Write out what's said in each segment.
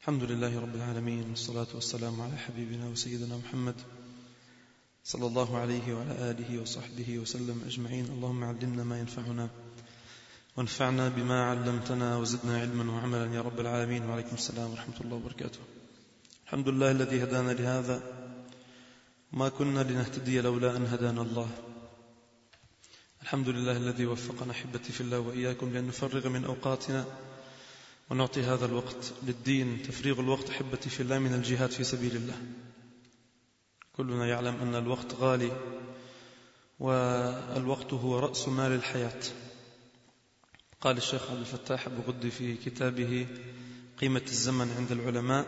الحمد لله رب العالمين، والصلاة والسلام على حبيبنا وسيدنا محمد صلى الله عليه وعلى آله وصحبه وسلم أجمعين. اللهم علمنا ما ينفعنا وانفعنا بما علمتنا وزدنا علما وعملا يا رب العالمين. وعليكم السلام ورحمة الله وبركاته. الحمد لله الذي هدانا لهذا، ما كنا لنهتدي لولا أن هدانا الله. الحمد لله الذي وفقنا أحبتي في الله وإياكم لأن نفرغ من أوقاتنا ونعطي هذا الوقت للدين. تفريغ الوقت أحبتي في الله من الجهاد في سبيل الله. كلنا يعلم أن الوقت غالي، والوقت هو رأس مال الحياة. قال الشيخ عبد الفتاح أبو غدي في كتابه قيمة الزمن عند العلماء: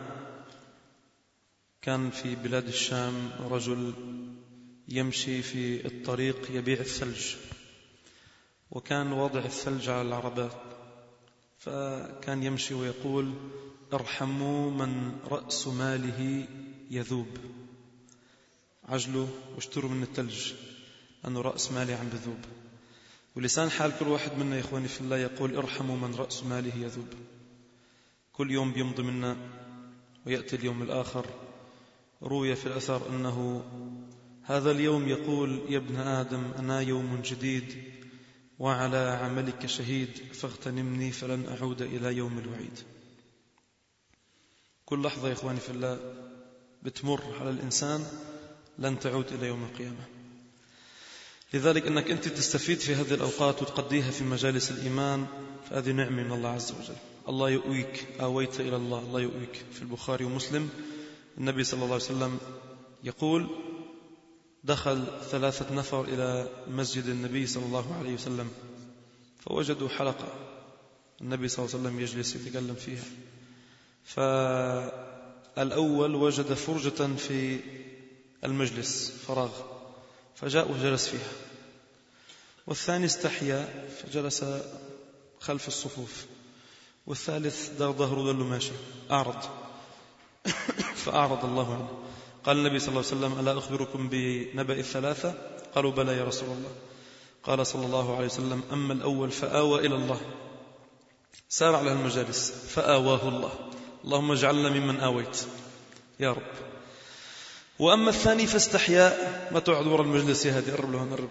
كان في بلاد الشام رجل يمشي في الطريق يبيع الثلج، وكان وضع الثلج على العربات، فكان يمشي ويقول: ارحموا من رأس ماله يذوب، عجلوا واشتروا من الثلج أنه رأس مالي عم بذوب. ولسان حال كل واحد منا يا إخواني في الله يقول: ارحموا من رأس ماله يذوب. كل يوم بيمضي منا ويأتي اليوم الآخر. روي في الأثر أنه هذا اليوم يقول: يا ابن آدم أنا يوم جديد وعلى عملك شهيد، فاغتنمني فلن أعود إلى يوم الوعيد. كل لحظة يا إخواني في الله بتمر على الإنسان لن تعود إلى يوم القيامة. لذلك أنك أنت تستفيد في هذه الأوقات وتقضيها في مجالس الإيمان، فهذه نعمة من الله عز وجل. الله يؤويك، آويت إلى الله، الله يؤويك. في البخاري ومسلم النبي صلى الله عليه وسلم يقول: دخل 3 نفر إلى مسجد النبي صلى الله عليه وسلم، فوجدوا حلقة النبي صلى الله عليه وسلم يجلس يتكلم فيها. فالأول وجد فرجة في المجلس، فراغ، فجاء وجلس فيها. والثاني استحيا فجلس خلف الصفوف. والثالث دار ظهره قال له: ماشي، أعرض. فأعرض الله عنه. قال النبي صلى الله عليه وسلم: ألا أخبركم بنبأ الثلاثة؟ قالوا: بلى يا رسول الله. قال صلى الله عليه وسلم: أما الأول فآوى إلى الله، سار على المجالس فآواه الله، اللهم اجعلنا ممن آويت يا رب. وأما الثاني فاستحيا، ما تقعد وراء المجلس يا هادي، قرب له نقرب.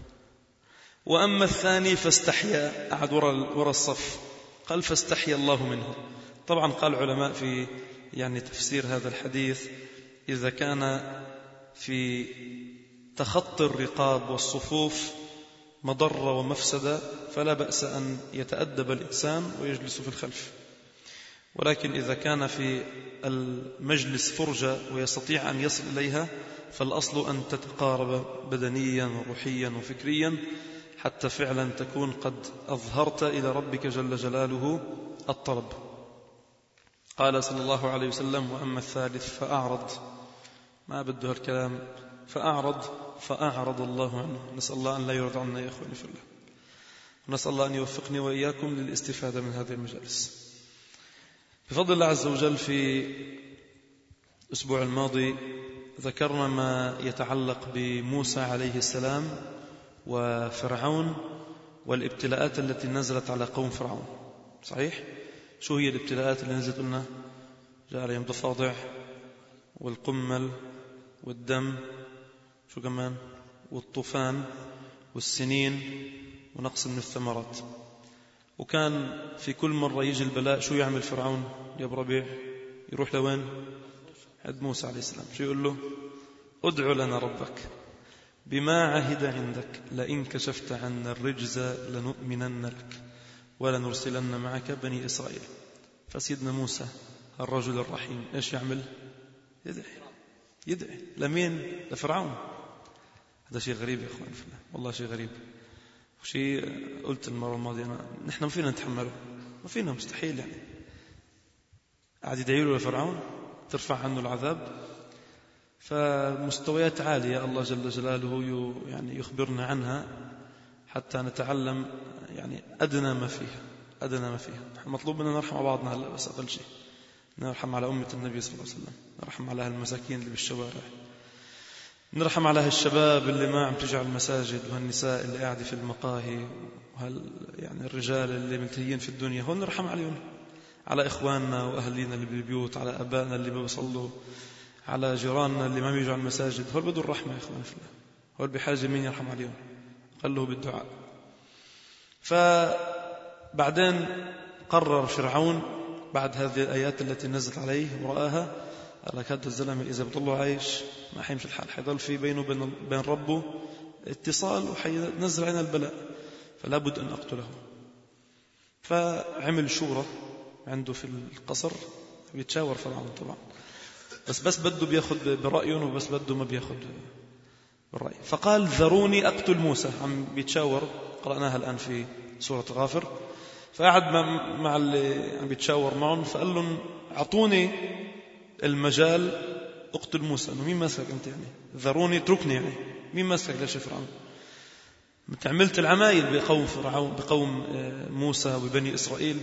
وأما الثاني فاستحيا، قعد وراء الصف. قال: فاستحيا الله منه. طبعا قال العلماء في تفسير هذا الحديث: إذا كان في تخطي الرقاب والصفوف مضرة ومفسدة فلا بأس أن يتأدب الإنسان ويجلس في الخلف. ولكن إذا كان في المجلس فرجة ويستطيع أن يصل إليها، فالأصل أن تتقارب بدنيا وروحيا وفكريا حتى فعلا تكون قد أظهرت إلى ربك جل جلاله الطلب. قال صلى الله عليه وسلم: وأما الثالث فأعرض، ما بده هالكلام، فأعرض الله عنه. نسأل الله أن لا يرضى عنا يا أخواني في الله، ونسأل الله أن يوفقني وإياكم للاستفادة من هذه المجالس. بفضل الله عز وجل في الأسبوع الماضي ذكرنا ما يتعلق بموسى عليه السلام وفرعون والابتلاءات التي نزلت على قوم فرعون. صحيح؟ شو هي الابتلاءات اللي نزلت لنا؟ جاء عليهم ضفادع والقمل والدم، شو كمان؟ والطوفان والسنين ونقص من الثمرات. وكان في كل مرة يجي البلاء شو يعمل فرعون يا أبو ربيع؟ يروح لوين؟ عند موسى عليه السلام. شو يقول له؟ ادعو لنا ربك بما عهد عندك لئن كشفت عنا الرجز لنؤمنن لك ولنرسلن معك بني إسرائيل. فسيدنا موسى الرجل الرحيم إيش يعمل؟ يدعي لمين؟ لفرعون. هذا شيء غريب يا أخوان في الله، والله شيء غريب. وشيء قلت المرة الماضية نحن ما فينا نتحمله، ما فينا، مستحيل. قاعد يدعي له لفرعون ترفع عنه العذاب. فمستويات عالية الله جل جلاله يخبرنا عنها حتى نتعلم أدنى ما فيها. مطلوب مننا نرحم على بعضنا هلا، بس أقل شيء نرحم على أمة النبي صلى الله عليه وسلم، نرحم على المساكين اللي بالشوارع، نرحم على هالشباب اللي ما عم تجي على المساجد، وهالنساء اللي قاعدة في المقاهي، الرجال اللي ملتهيين في الدنيا، هون نرحم عليهم. على إخواننا وأهلنا اللي بالبيوت، على أبائنا اللي ما بيصلوا، على جيراننا اللي ما بيجوا على المساجد. هول بدوا الرحمة يا إخوان في الله، هول بحاجة مين يرحم عليهم؟ قال له بالدعاء. فبعدين قرر فرعون بعد هذه الآيات التي نزلت عليه ورآها، قال لك هذا الزلمة إذا بضله عايش ما حيمشي الحال، حيضل في بينه وبين ربه اتصال وحينزل علينا البلاء، فلا بد أن أقتله. فعمل شورى عنده في القصر، بيتشاور فرعون طبعا، بس بده بياخد برأيه، وبس بده ما بياخد بالرأي. فقال ذروني أقتل موسى. عم بيتشاور، قرأناها الآن في سورة غافر. فقعد مع اللي عم بيتشاور معهم، فقال لهم أعطوني المجال أقتل موسى. إنه مين ماسك أنت يعني؟ ذروني اتركني يعني، مين ماسك ليش فرعون؟ عملت العمايل بقوم فرعون، بقوم موسى وبني إسرائيل،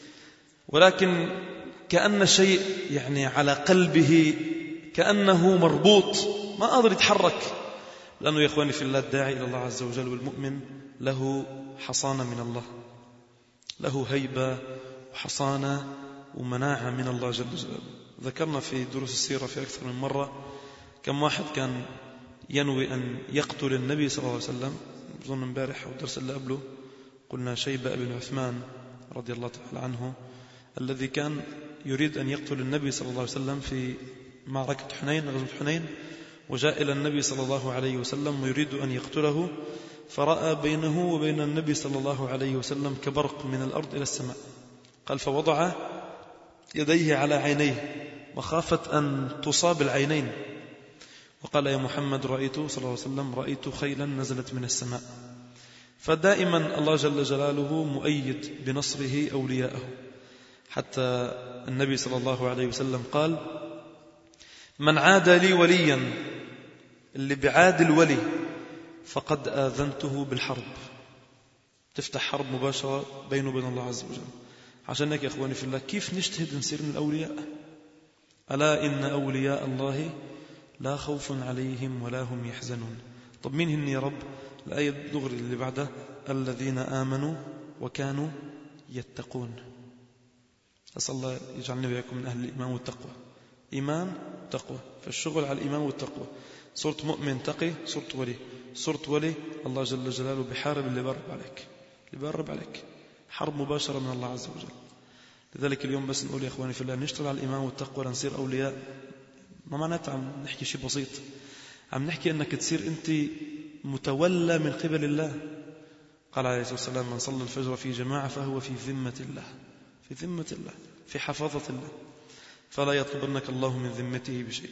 ولكن كأن شيء يعني على قلبه كأنه مربوط، ما قادر يتحرك. لأنه يا إخواني في الله الداعي إلى الله عز وجل والمؤمن له حصانة من الله، له هيبة وحصانة ومناعة من الله جل جلاله. ذكرنا في دروس السيرة في أكثر من مرة كم واحد كان ينوي أن يقتل النبي صلى الله عليه وسلم. أظن امبارح أو الدرس اللي قبله قلنا شيبة بن عثمان رضي الله تعالى عنه، الذي كان يريد أن يقتل النبي صلى الله عليه وسلم في معركة حنين، غزوة حنين، وجاء إلى النبي صلى الله عليه وسلم ويريد أن يقتله، فرأى بينه وبين النبي صلى الله عليه وسلم كبرق من الأرض إلى السماء. قال فوضع يديه على عينيه مخافة أن تصاب العينين، وقال يا محمد رأيت صلى الله عليه وسلم رأيت خيلا نزلت من السماء. فدائما الله جل جلاله مؤيد بنصره أولياءه، حتى النبي صلى الله عليه وسلم قال من عاد لي وليا، اللي بعاد الولي فقد آذنته بالحرب. تفتح حرب مباشرة بينه وبين الله عز وجل. عشان هيك يا إخواني في الله كيف نجتهد نصير من الأولياء؟ ألا إن أولياء الله لا خوف عليهم ولا هم يحزنون. طب مين هن يا رب؟ الآية دغري اللي بعدها الذين آمنوا وكانوا يتقون. أسأل الله يجعلني وإياكم من أهل الإيمان والتقوى. إيمان وتقوى، فالشغل على الإيمان والتقوى. صرت مؤمن تقي صرت ولي، صرت ولي الله جل جلاله بحارب اللي بيقرب عليك، حرب مباشرة من الله عز وجل. لذلك اليوم بس نقول يا إخواني في الله نشتغل على الإيمان والتقوى لنصير أولياء. ما معناته عم نحكي شيء بسيط، عم نحكي أنك تصير أنت متولى من قبل الله. قال عليه الصلاة والسلام من صلى الفجر في جماعة فهو في ذمة الله، في ذمة الله، في حفاظة الله، فلا يطلبنك الله من ذمته بشيء.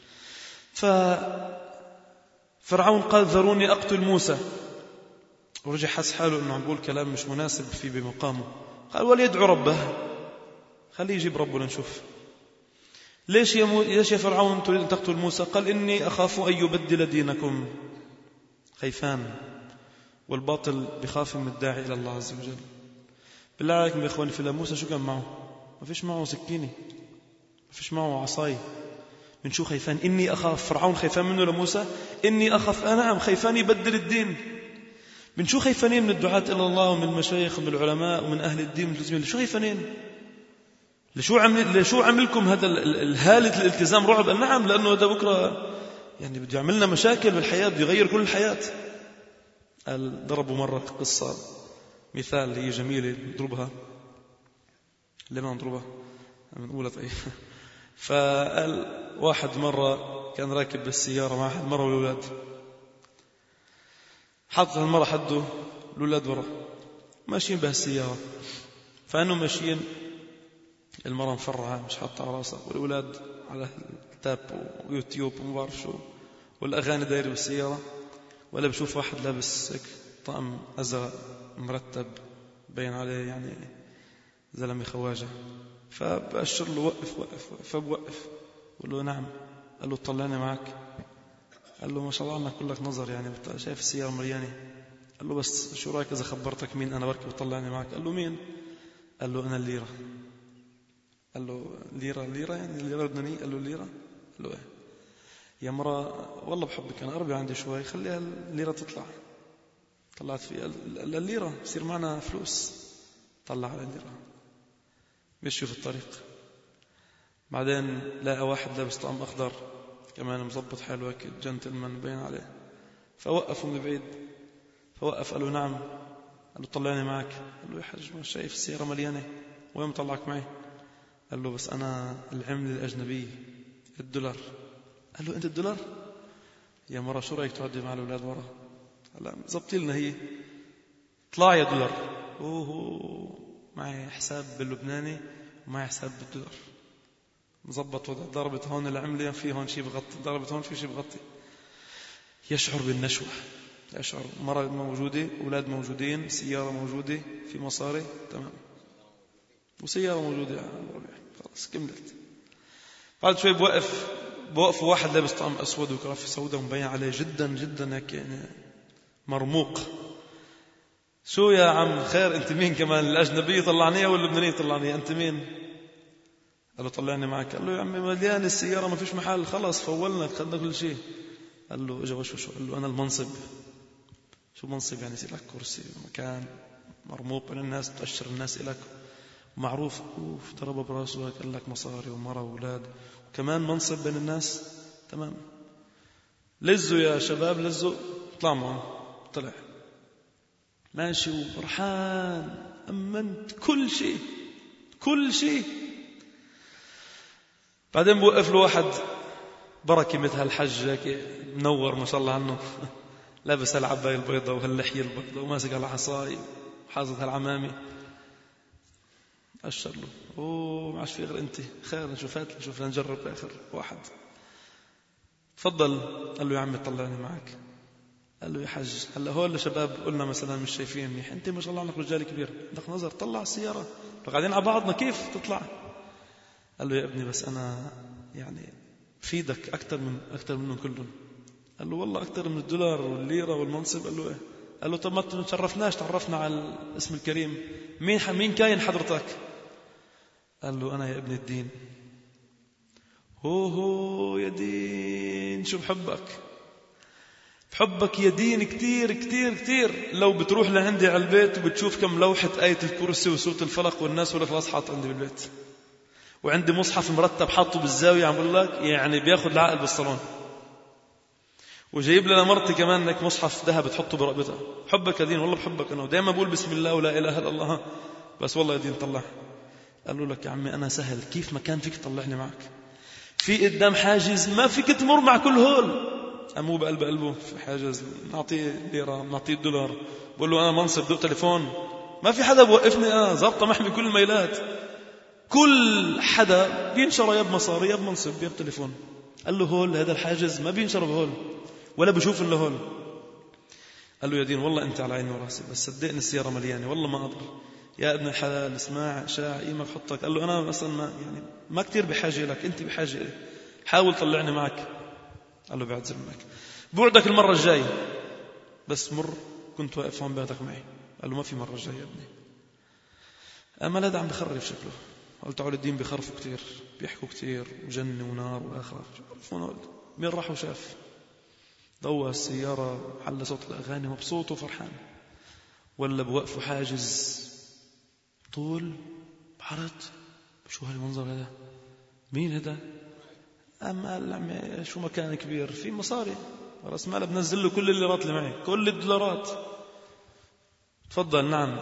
ففرعون قال ذروني أقتل موسى، ورجع حس حاله أنه عم يقول كلام مش مناسب في بمقامه. قال وليدعو ربه، خليه يجيب ربه لنشوف. ليش يا فرعون تريد أن تقتل موسى؟ قال إني أخاف أن يبدل دينكم. خيفان، والباطل بخاف من الداعي إلى الله عز وجل. بالله عليكم يا إخواني في الله، موسى شو كان معه؟ ما فيش معه سكينة، ما فيش معه عصاي. من شو خيفان؟ إني أخاف. فرعون خيفان منه لموسى؟ إني أخاف، نعم خيفان يبدل الدين. من شو خيفانين؟ من الدعاة إلى الله ومن المشايخ ومن العلماء ومن أهل الدين والملتزمين. شو خيفانين؟ لشو عملكم هذا الهالة الالتزام رعب؟ نعم لأنه هذا بكرة يعني بده يعملنا مشاكل بالحياة، بده يغير كل الحياة. قال ضربوا مرة قصة مثال هي جميلة نضربها. لما نضربها نقولها طيب. فقال واحد مرة كان راكب بالسيارة مع أحد مرة والأولاد، حط المرة حده الأولاد ورا ماشيين بهالسيارة، فأنه ماشيين المرة مفرعة مش حاطة على راسها، والأولاد على التاب ويوتيوب وما بعرف شو، والأغاني دايرة بالسيارة. ولا بشوف واحد لابس طقم أزرق مرتب بين عليه يعني زلمة خواجة، فبأشر له وقف فبوقف. قال له نعم. قال له طلعني معك. قال له ما شاء الله عنك كلك نظر يعني شايف السيارة مليانة. قال له بس شو رأيك إذا خبرتك مين أنا بركب وطلعني معك؟ قال له مين؟ قال له أنا الليرة. قال له ليرة يعني الليرة اللبنانية؟ قال له الليرة. قال له إيه يا مرة والله بحبك أنا قربي عندي شوي خليها الليرة تطلع. طلعت فيها الليرة يصير معنا فلوس. طلع على الليرة مشوا في الطريق. بعدين لقى واحد لابس طقم أخضر كمان مزبط حاله هيك جنتلمان بين عليه، فوقفوا من بعيد. فوقف قال له نعم. قال له طلعني معك. قال له يا حاج ما شايف السيارة مليانة، وين مطلعك معي؟ قال له بس أنا العملة الأجنبية $1. قال له أنت $1؟ يا مرة شو رأيك تودي مع الأولاد ورا؟ هلا زبطي لنا هي، طلع يا $. أوه معي حساب باللبناني ومعي حساب $1. مزبط وضع، ضربت هون العملة في هون شيء بغطي، ضربت هون في شيء بغطي. يشعر بالنشوة، يشعر مرة موجودة، أولاد موجودين، سيارة موجودة، في مصاري تمام، وسيارة موجودة خلاص كملت. بعد شوي بوقفوا واحد لابس طقم أسود وكرافة سوداء ومبين عليه جدا جدا هيك يعني مرموق. شو يا عم خير أنت مين كمان؟ الأجنبية طلعنيها واللبنانية طلعنيها، أنت مين؟ قال له طلعني معك. قال له يا عمي مليان السيارة ما فيش محل، خلاص فولنا خدنا كل شيء. قال له اجا شو قال له أنا المنصب. شو منصب يعني؟ يصير لك كرسي مكان مرموق بين الناس، تأشر الناس إلك معروف، ضرب براسه قال لك مصاري ومرة وأولاد وكمان منصب بين الناس. تمام، لزوا يا شباب لزوا، طلع معه. طلع ماشي وفرحان، أمنت كل شيء كل شيء. بعدين بوقف له واحد بركة مثل هالحج هيك منور ما شاء الله عنه، لابس هالعباية البيضاء وهاللحية البيضاء وماسك هالعصاي وحاطط هالعمامة. أشر له أوه ما عادش في غير أنت، خير نشوف نجرب آخر واحد. تفضل. قال له يا عمي طلعني معك. قال له يا حج هلا هول الشباب قلنا مثلا مش شايفين منيح، أنت ما شاء الله عنك رجال كبير عندك نظر، طلع السيارة قاعدين على بعضنا كيف تطلع؟ قال له يا ابني بس أنا يعني بفيدك أكثر منهم كلهم. قال له والله أكثر من $1 والليرة والمنصب. قال له إيه؟ قال له طب ما تشرفناش، تعرفنا على الاسم الكريم، مين كاين حضرتك؟ قال له أنا يا ابن الدين. هو يا دين شو بحبك يا دين كتير كتير كتير. لو بتروح لعندي على البيت وبتشوف كم لوحة آية الكرسي وسورة الفلق والناس والإخلاص حاط عندي بالبيت، وعندي مصحف مرتب حاطه بالزاوية، عم بقول لك يعني بياخد العقل بالصالون، وجايب لنا مرتي كمان لك مصحف ذهب تحطه برقبتها. حبك يا دين والله بحبك أنا، ودائما بقول بسم الله ولا إله إلا الله، بس والله يا دين طلع. قال له لك يا عمي أنا سهل، كيف ما كان فيك طلعني معك؟ في قدام حاجز ما فيك تمر مع كل هول. أمو بقلبه في حاجز، نعطيه ليرة نعطيه $1، بقول له أنا منصب دوق تليفون، ما في حدا بوقفني، أنا زبطة محمي كل الميلات، كل حدا بينشر يا بمصاري يا بمنصب يا بتليفون. قال له هول هذا الحاجز ما بينشر بهول ولا بشوف إلا هول. قال له يا دين والله أنت على عيني وراسي، بس صدقني السيارة مليانة والله ما أقدر. يا ابن الحلال اسمع شاع إيمك حطك. قال له أنا أصلا ما كتير بحاجة لك، أنت بحاجة لي، حاول طلعني معك. قال له بعتذر منك، بوعدك المرة الجاية بس مر كنت واقف هون بعدك معي. قال له ما في مرة الجاية يا ابني. أما لا عم بخرف شكله. قلت تعال الدين بيخرفوا كتير، بيحكوا كتير وجنة ونار وآخرة. مين راح وشاف؟ ضوى السيارة حل صوت الأغاني مبسوط وفرحان، ولا بوقفوا حاجز طول بعرض. شو هالمنظر هذا؟ مين هذا؟ أما قال عمي شو مكان كبير في مصاري، رأس مال بنزل له كل الليرات اللي معي، كل $. تفضل. نعم.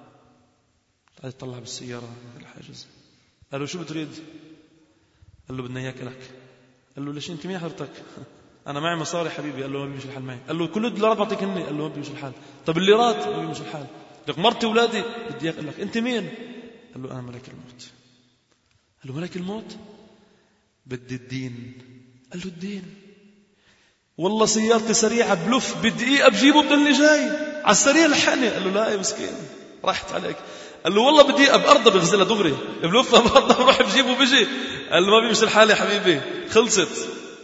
قال طلع بالسيارة الحاجز. قال له شو بتريد؟ قال له بدنا إياك لك. قال له ليش أنت مين حضرتك؟ أنا معي مصاري حبيبي. قال له ما بيمشي الحال معي. قال له كل $. بعطيك هني. قال له ما بيمشي الحال. طب الليرات؟ ما بيمشي الحال. لك مرتي ولادي بدي إياك لك. أنت مين؟ قال له أنا ملك الموت. قال له ملك الموت؟ بدي الدين. قال له الدين؟ والله سيارتي سريعة بلف بدقيقة بجيبه بدلني جاي على السريع لحقني. قال له لا يا مسكين راحت عليك. قال له والله بدقيقة بأرضه بغزلها دغري بلفها بأرضه بروح بجيبه بيجي. قال له ما بيمشي الحال يا حبيبي، خلصت.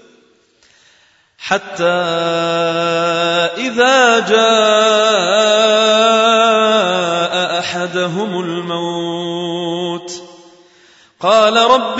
حتى إذا جاء أحدهم الموت قال رب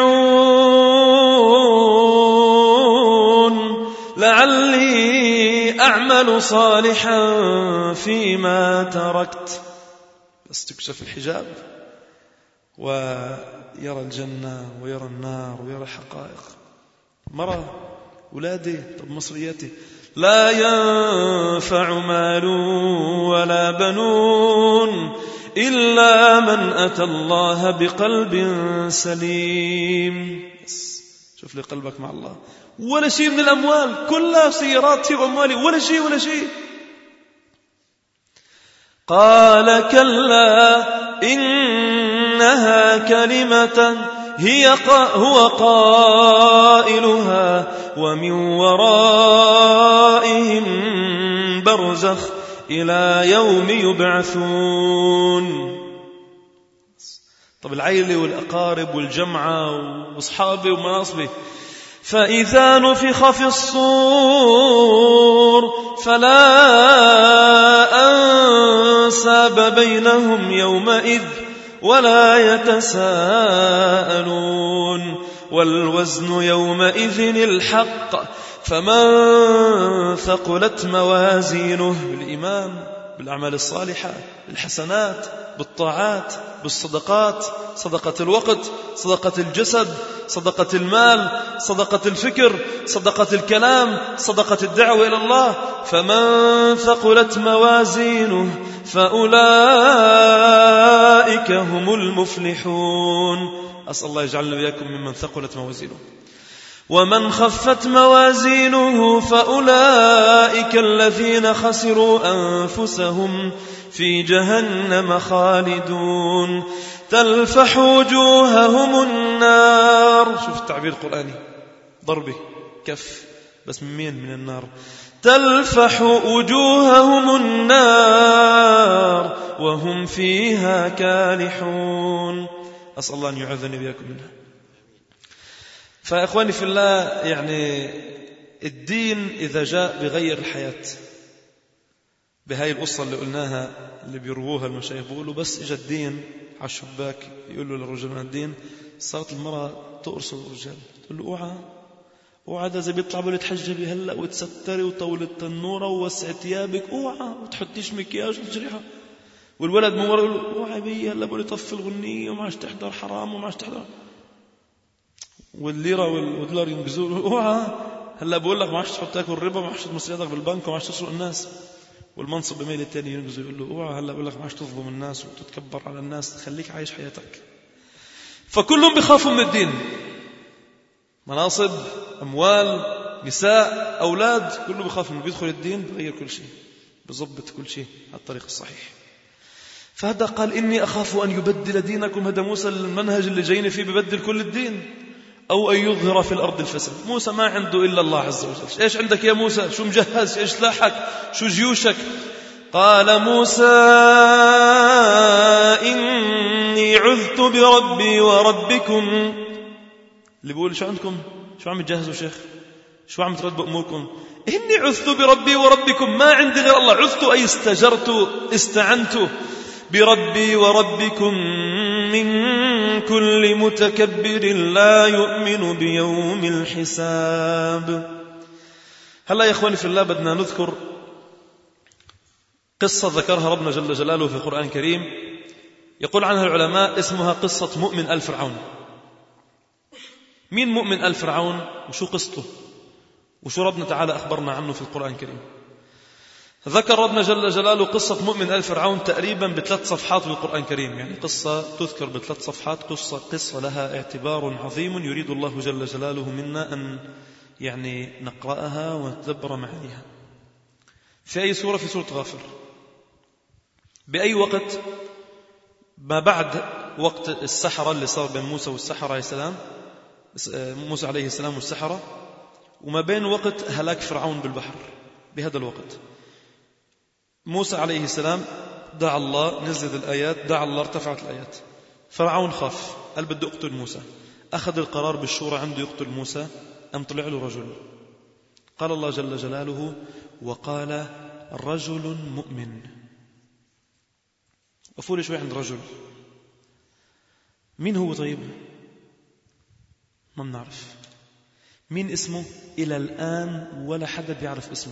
ارجعون لعلي أعمل صالحا فيما تركت. بس تكشف الحجاب ويرى الجنة ويرى النار ويرى الحقائق. مرة أولادي، طب مصرياتي، لا ينفع مال ولا بنون إلا من أتى الله بقلب سليم. شوف لي قلبك مع الله. ولا شيء من الأموال، كلها سياراتي وأموالي، ولا شيء. قال كلا إنها كلمة هو قائلها ومن ورائهم برزخ إلى يوم يبعثون. طب العيلة والأقارب والجمعة وأصحابي ومناصبي. فإذا نفخ في الصور فلا أنساب بينهم يومئذ ولا يتساءلون والوزن يومئذ الحق فمن ثقلت موازينه بالإيمان بالأعمال الصالحة بالحسنات بالطاعات بالصدقات، صدقة الوقت، صدقة الجسد، صدقة المال، صدقة الفكر، صدقة الكلام، صدقة الدعوة إلى الله. فمن ثقلت موازينه فأولئك هم المفلحون. أسأل الله يجعلنا وإياكم ممن ثقلت موازينه. ومن خفت موازينه فأولئك الذين خسروا أنفسهم في جهنم خالدون تلفح وجوههم النار. شوف التعبير القرآني، ضربي كف بس من مين؟ من النار. تلفح وجوههم النار وهم فيها كالحون. أسأل الله أن يعذني بياكم منها. فإخواني في الله، يعني الدين إذا جاء بغير الحياة. بهاي القصة اللي قلناها اللي بيرووها المشايخ، بيقولوا بس إجا الدين على الشباك يقولوا للرجل من الدين، صارت المرأة تقرص الرجال تقول له اوعى ده زي بيطلع بقول تحجبي هلا وتستري وطول التنورة ووسع ثيابك، اوعى وتحطيش مكياج وتجريحة. والولد من ورا يقول له اوعى بي هلا بقول طفي الغنية وما عادش تحضر حرام وما عادش تحضر، والليرة والدولار ينقزوا له اوعى هلا بقول لك ما عادش تحط تاكل الربا، ما عادش تحط مصرياتك بالبنك وما عادش تسرق الناس. والمنصب بميل التاني ينقزوا يقول له اوعى هلا بقول لك ما عادش تظلم الناس وتتكبر على الناس، خليك عايش حياتك. فكلهم بيخافوا من الدين، مناصب، أموال، نساء، أولاد، كله بيخاف منه. بيدخل الدين بغير كل شيء، بيضبط كل شيء على الطريق الصحيح. فهذا قال إني أخاف أن يبدل دينكم. هذا موسى المنهج اللي جايين فيه ببدل كل الدين، أو أن يظهر في الأرض الفساد. موسى ما عنده إلا الله عز وجل. إيش عندك يا موسى؟ شو مجهز؟ إيش سلاحك؟ شو جيوشك؟ قال موسى إني عذت بربي وربكم. اللي بيقول شو عندكم؟ شو عم تجهزوا شيخ؟ شو عم ترتبوا أموركم؟ إني عذت بربي وربكم، ما عندي غير الله. عذت أي استجرت، استعنت بربي وربكم من كل متكبر لا يؤمن بيوم الحساب. هلا يا إخواني في الله بدنا نذكر قصة ذكرها ربنا جل جلاله في القرآن الكريم، يقول عنها العلماء اسمها قصة مؤمن آل فرعون. مين مؤمن آل فرعون وشو قصته وشو ربنا تعالى أخبرنا عنه في القرآن الكريم؟ ذكر ربنا جل جلاله قصة مؤمن آل فرعون تقريبا ب3 صفحات في القرآن الكريم، يعني قصة تذكر ب3 صفحات، قصة لها اعتبار عظيم يريد الله جل جلاله منا أن يعني نقرأها ونتدبر معانيها. في أي سورة؟ في سورة غافر. بأي وقت؟ ما بعد وقت السحرة اللي صار بين موسى والسحرة عليه السلام، موسى عليه السلام والسحرة، وما بين وقت هلاك فرعون بالبحر. بهذا الوقت موسى عليه السلام دعا الله، نزلت الآيات، دعا الله، ارتفعت الآيات. فرعون خاف، قال بده يقتل موسى، أخذ القرار بالشورى عنده يقتل موسى. أم طلع له رجل، قال الله جل جلاله وقال رجل مؤمن. وفول شوي عند رجل، مين هو؟ طيب ما بنعرف مين اسمه إلى الآن، ولا حدا بيعرف اسمه.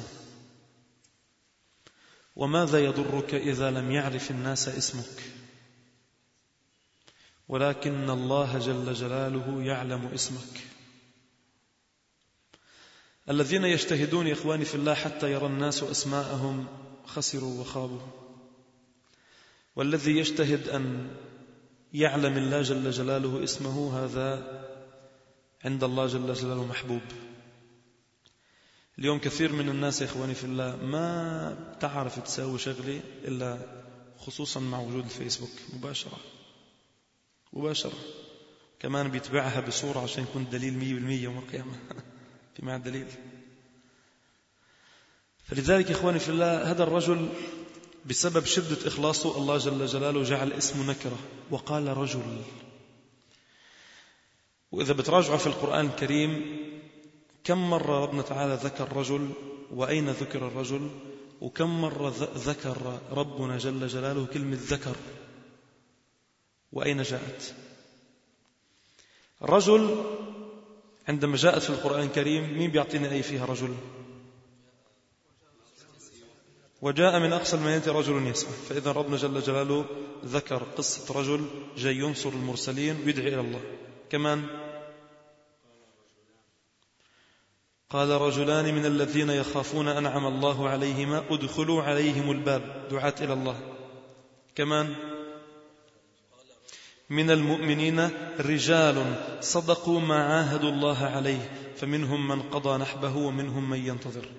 وماذا يضرك إذا لم يعرف الناس اسمك؟ ولكن الله جل جلاله يعلم اسمك. الذين يجتهدون يا إخواني في الله حتى يرى الناس أسماءهم خسروا وخابوا، والذي يجتهد أن يعلم الله جل جلاله اسمه هذا عند الله جل جلاله محبوب. اليوم كثير من الناس يا إخواني في الله ما تعرف تساوي شغلة إلا خصوصا مع وجود الفيسبوك مباشرة كمان بيتبعها بصورة عشان يكون دليل 100% يوم القيامة في مع الدليل. فلذلك يا إخواني في الله هذا الرجل بسبب شدة إخلاصه الله جل جلاله جعل اسمه نكرة وقال رجل. وإذا بتراجعوا في القرآن الكريم كم مرة ربنا تعالى ذكر رجل وأين ذكر الرجل، وكم مرة ذكر ربنا جل جلاله كلمة ذكر وأين جاءت. رجل عندما جاءت في القرآن الكريم مين بيعطيني أي فيها رجل؟ وجاء من أقصى المدينة رجل يسعى. فإذا ربنا جل جلاله ذكر قصة رجل جاي ينصر المرسلين ويدعي إلى الله. كمان قال رجلان من الذين يخافون أنعم الله عليهما ادخلوا عليهم الباب، دعاة إلى الله. كمان من المؤمنين رجال صدقوا ما عاهدوا الله عليه فمنهم من قضى نحبه ومنهم من ينتظر.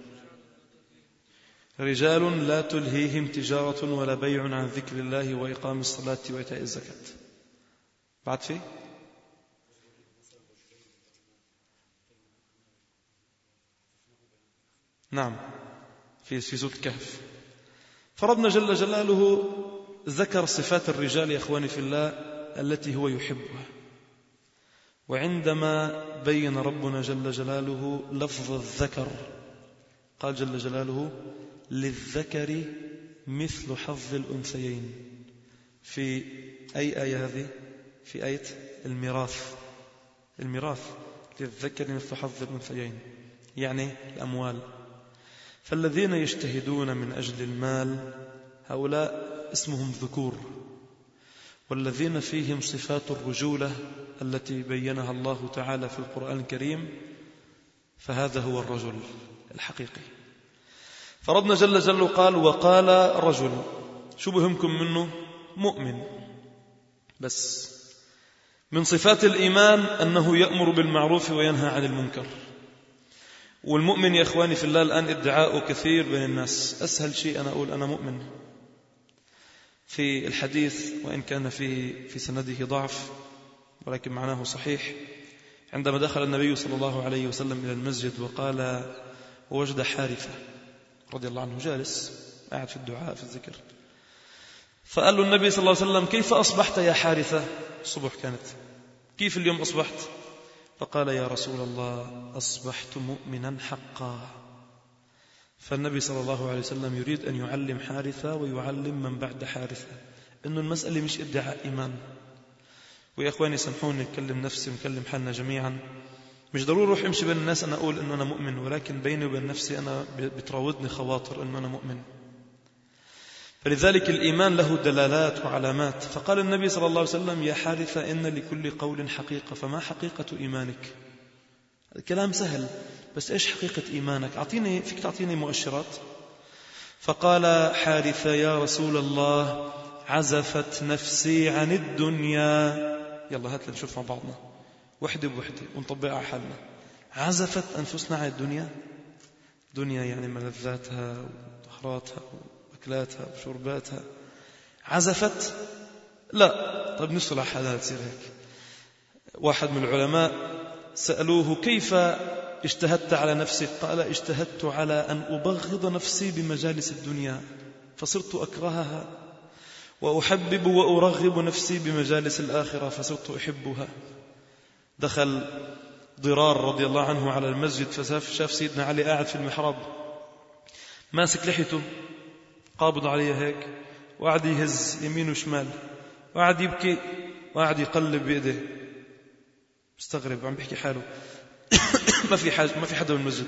رجال لا تلهيهم تجارة ولا بيع عن ذكر الله وإقام الصلاة وإيتاء الزكاة. بعد فيه نعم في سورة الكهف. فربنا جل جلاله ذكر صفات الرجال يا إخواني في الله التي هو يحبها. وعندما بين ربنا جل جلاله لفظ الذكر قال جل جلاله للذكر مثل حظ الأنثيين. في أي آية هذه؟ في آية الميراث. للذكر مثل حظ الأنثيين يعني الأموال. فالذين يجتهدون من أجل المال هؤلاء اسمهم ذكور، والذين فيهم صفات الرجولة التي بينها الله تعالى في القرآن الكريم فهذا هو الرجل الحقيقي. فربنا جل جلاله قال وقال رجل. شو بهمكم منه؟ مؤمن. بس من صفات الإيمان أنه يأمر بالمعروف وينهى عن المنكر. والمؤمن يا إخواني في الله الآن ادعاء كثير بين الناس. أسهل شيء أنا أقول أنا مؤمن. في الحديث وإن كان في سنده ضعف ولكن معناه صحيح، عندما دخل النبي صلى الله عليه وسلم إلى المسجد وقال ووجد حارثة رضي الله عنه جالس قاعد في الدعاء في الذكر، فقال له النبي صلى الله عليه وسلم كيف أصبحت يا حارثة؟ الصبح كانت، كيف اليوم أصبحت؟ فقال يا رسول الله أصبحت مؤمنا حقا. فالنبي صلى الله عليه وسلم يريد أن يعلم حارثة ويعلم من بعد حارثة إنه المسألة مش ادعاء إيمان. ويا أخواني سامحوني نكلم نفسي ونكلم حالنا جميعا، مش ضروري أروح أمشي بين الناس أنا أقول إنه أنا مؤمن، ولكن بيني وبين نفسي أنا بتراودني خواطر إنه أنا مؤمن. فلذلك الإيمان له دلالات وعلامات. فقال النبي صلى الله عليه وسلم يا حارثة إن لكل قول حقيقة، فما حقيقة إيمانك؟ الكلام سهل بس إيش حقيقة إيمانك؟ فيك تعطيني مؤشرات. فقال حارثة يا رسول الله عزفت نفسي عن الدنيا. يلا هات لنشوف مع بعضنا وحدة بوحدة ونطبقها على حالنا. عزفت أنفسنا عن الدنيا. دنيا يعني ملذاتها وطهراتها وأكلاتها وشرباتها. عزفت؟ لا. طيب نصلح حالها تصير هيك. واحد من العلماء سألوه كيف اجتهدت على نفسك؟ قال اجتهدت على أن أبغض نفسي بمجالس الدنيا فصرت أكرهها، وأحبب وأرغب نفسي بمجالس الآخرة فصرت أحبها. دخل ضرار رضي الله عنه على المسجد فشاف سيدنا علي قاعد في المحراب ماسك لحيته قابض عليه هيك، وقعد يهز يمين وشمال وقعد يبكي وقعد يقلب بيده مستغرب عم بيحكي حاله ما في حدا بالمسجد.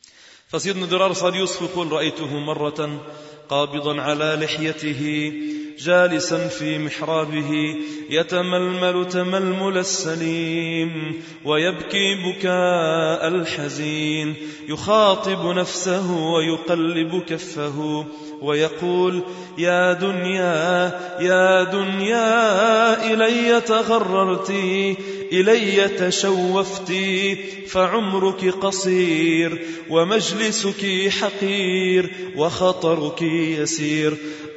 فسيدنا ضرار صار يوصف يقول رأيته مرة قابضا على لحيته جالسا في محرابه يتململ تململ السليم ويبكي بكاء الحزين، يخاطب نفسه ويقلب كفه ويقول: يا دنيا يا دنيا إلي تغررت، إلي تشوفت، فعمرك قصير ومجلسك حقير وخطرك يسير.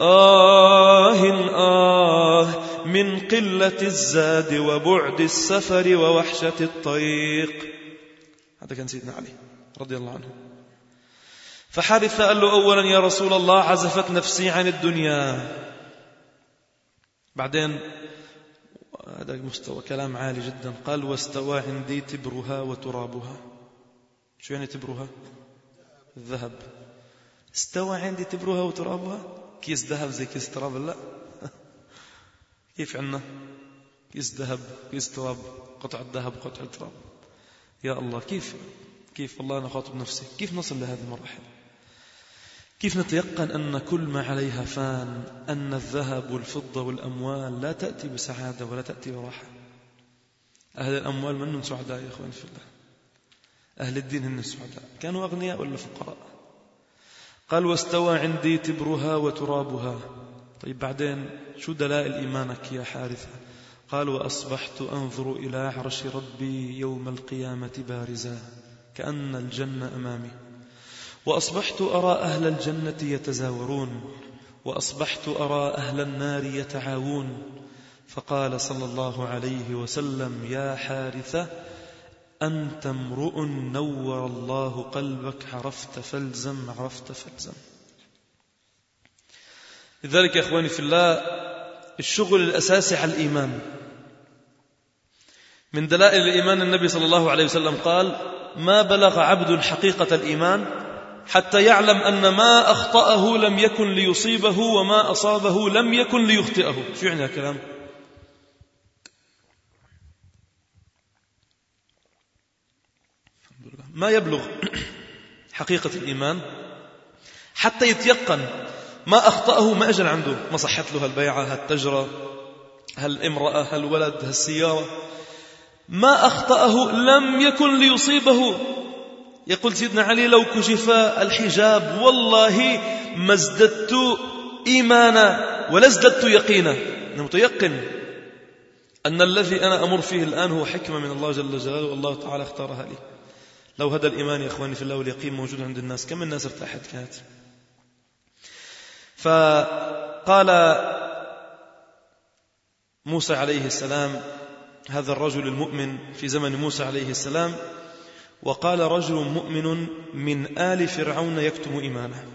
من قلة الزاد وبعد السفر ووحشة الطريق. هذا كان سيدنا علي رضي الله عنه. فحارثة قال له: أولا يا رسول الله عزفت نفسي عن الدنيا. بعدين هذا مستوى كلام عالي جدا، قال: واستوى عندي تبرها وترابها. شو يعني تبرها؟ الذهب. استوى عندي تبرها وترابها، كيس ذهب زي كيس تراب؟ لا. كيف عنا كيس ذهب كيس تراب، قطعة ذهب قطعة تراب؟ يا الله، كيف والله أنا خاطب نفسي، كيف نصل لهذه المراحل؟ كيف نتيقن أن كل ما عليها فان، أن الذهب والفضة والأموال لا تأتي بسعادة ولا تأتي براحة. أهل الأموال منهم سعداء يا أخواني في الله، أهل الدين هن السعداء، كانوا أغنياء ولا فقراء. قال: واستوى عندي تبرها وترابها. طيب بعدين شو دلائل إيمانك يا حارثة؟ قال: وأصبحت أنظر إلى عرش ربي يوم القيامة بارزا كأن الجنة أمامي، وأصبحت أرى أهل الجنة يتزاورون، وأصبحت أرى أهل النار يتعاون. فقال صلى الله عليه وسلم: يا حارثة، أنت امرؤ نور الله قلبك، عرفت فالزم عرفت فالزم. لذلك يا إخواني في الله، الشغل الأساسي على الإيمان. من دلائل الإيمان النبي صلى الله عليه وسلم قال: ما بلغ عبد حقيقة الإيمان حتى يعلم أن ما أخطأه لم يكن ليصيبه وما أصابه لم يكن ليخطئه. شو يعني الكلام؟ ما يبلغ حقيقة الإيمان حتى يتيقن ما أخطأه ما أجل عنده، ما صحت له هالبيعة، هالتجرة، هالامرأة، هالولد، هالسيارة، ما أخطأه لم يكن ليصيبه. يقول سيدنا علي: لو كشف الحجاب والله ما ازددت إيمانا ولا ازددت يقينا. أنا متيقن أن الذي أنا أمر فيه الآن هو حكمة من الله جل جلاله، والله تعالى اختارها لي. لو هذا الإيمان يا أخواني في الله واليقين موجود عند الناس، كم الناس ارتاحت كانت. فقال موسى عليه السلام، هذا الرجل المؤمن في زمن موسى عليه السلام، وقال: رجل مؤمن من آل فرعون يكتم إيمانه.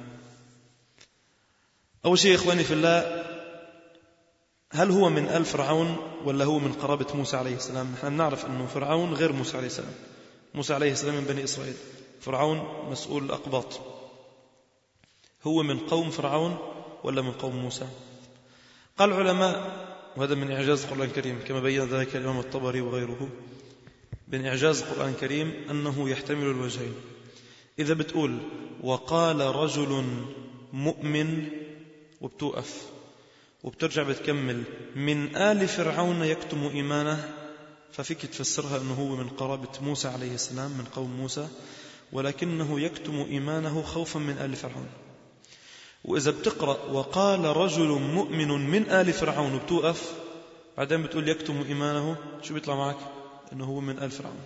أول شيء يا إخواني في الله، هل هو من آل فرعون ولا هو من قرابة موسى عليه السلام؟ نحن نعرف أنه فرعون غير موسى عليه السلام. موسى عليه السلام من بني إسرائيل، فرعون مسؤول الأقباط. هو من قوم فرعون ولا من قوم موسى؟ قال العلماء، وهذا من إعجاز القرآن الكريم كما بين ذلك الإمام الطبري وغيره، من إعجاز القرآن الكريم أنه يحتمل الوجهين. إذا بتقول وقال رجل مؤمن وبتوقف وبترجع بتكمل من آل فرعون يكتم إيمانه، ففيك تفسرها أنه هو من قرابة موسى عليه السلام، من قوم موسى، ولكنه يكتم إيمانه خوفا من آل فرعون. وإذا بتقرأ وقال رجل مؤمن من آل فرعون وبتوقف بعدين بتقول يكتم إيمانه، شو بيطلع معك؟ أنه هو من آل فرعون.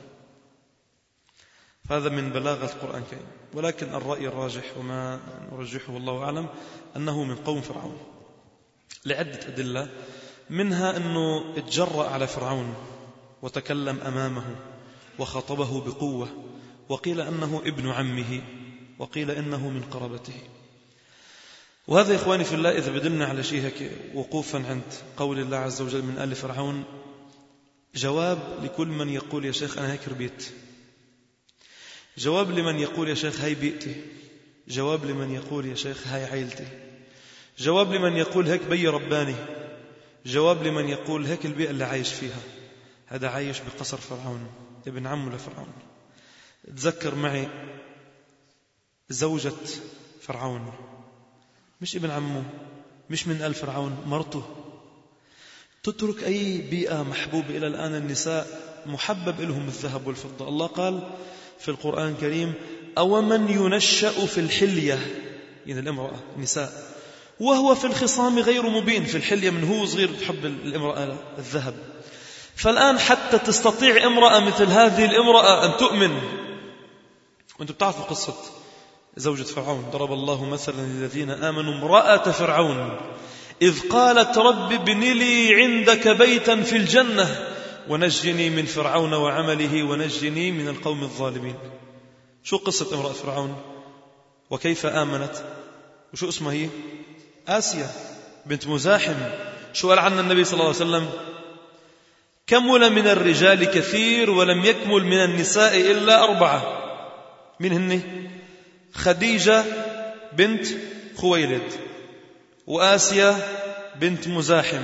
هذا من بلاغة القرآن الكريم. ولكن الرأي الراجح وما نرجحه والله أعلم أنه من قوم فرعون لعدة أدلة، منها أنه اتجرأ على فرعون وتكلم أمامه وخطبه بقوة، وقيل أنه ابن عمه، وقيل إنه من قرابته. وهذا يا إخواني في الله إذا بدلنا على شيء هيك وقوفا عند قول الله عز وجل من آل فرعون، جواب لكل من يقول يا شيخ أنا هيك ربيت، جواب لمن يقول يا شيخ هاي بيئتي، جواب لمن يقول يا شيخ هاي عائلتي، جواب لمن يقول هيك بي رباني، جواب لمن يقول هيك البيئة اللي عايش فيها. هذا عايش بقصر فرعون، ابن عمه لفرعون. تذكر معي زوجة فرعون، مش ابن عمه، مش من آل فرعون، مرته. تترك أي بيئة محبوبة إلى الآن النساء محبب لهم الذهب والفضة. الله قال في القرآن الكريم: أو من ينشأ في الحلية، يعني الامرأة نساء، وهو في الخصام غير مبين. في الحلية من هو صغير تحب الامرأة الذهب. فالآن حتى تستطيع امرأة مثل هذه الامرأة أن تؤمن. وانتم بتعرفوا قصة زوجة فرعون: ضرب الله مثلا للذين آمنوا امرأة فرعون إذ قالت رب ابن لي عندك بيتا في الجنة ونجني من فرعون وعمله ونجني من القوم الظالمين. شو قصة امرأة فرعون وكيف آمنت؟ وشو اسمها هي؟ آسيا بنت مزاحم. شو قال عنها النبي صلى الله عليه وسلم؟ كمل من الرجال كثير ولم يكمل من النساء إلا 4. من هن؟ خديجة بنت خويلد، وآسيا بنت مزاحم،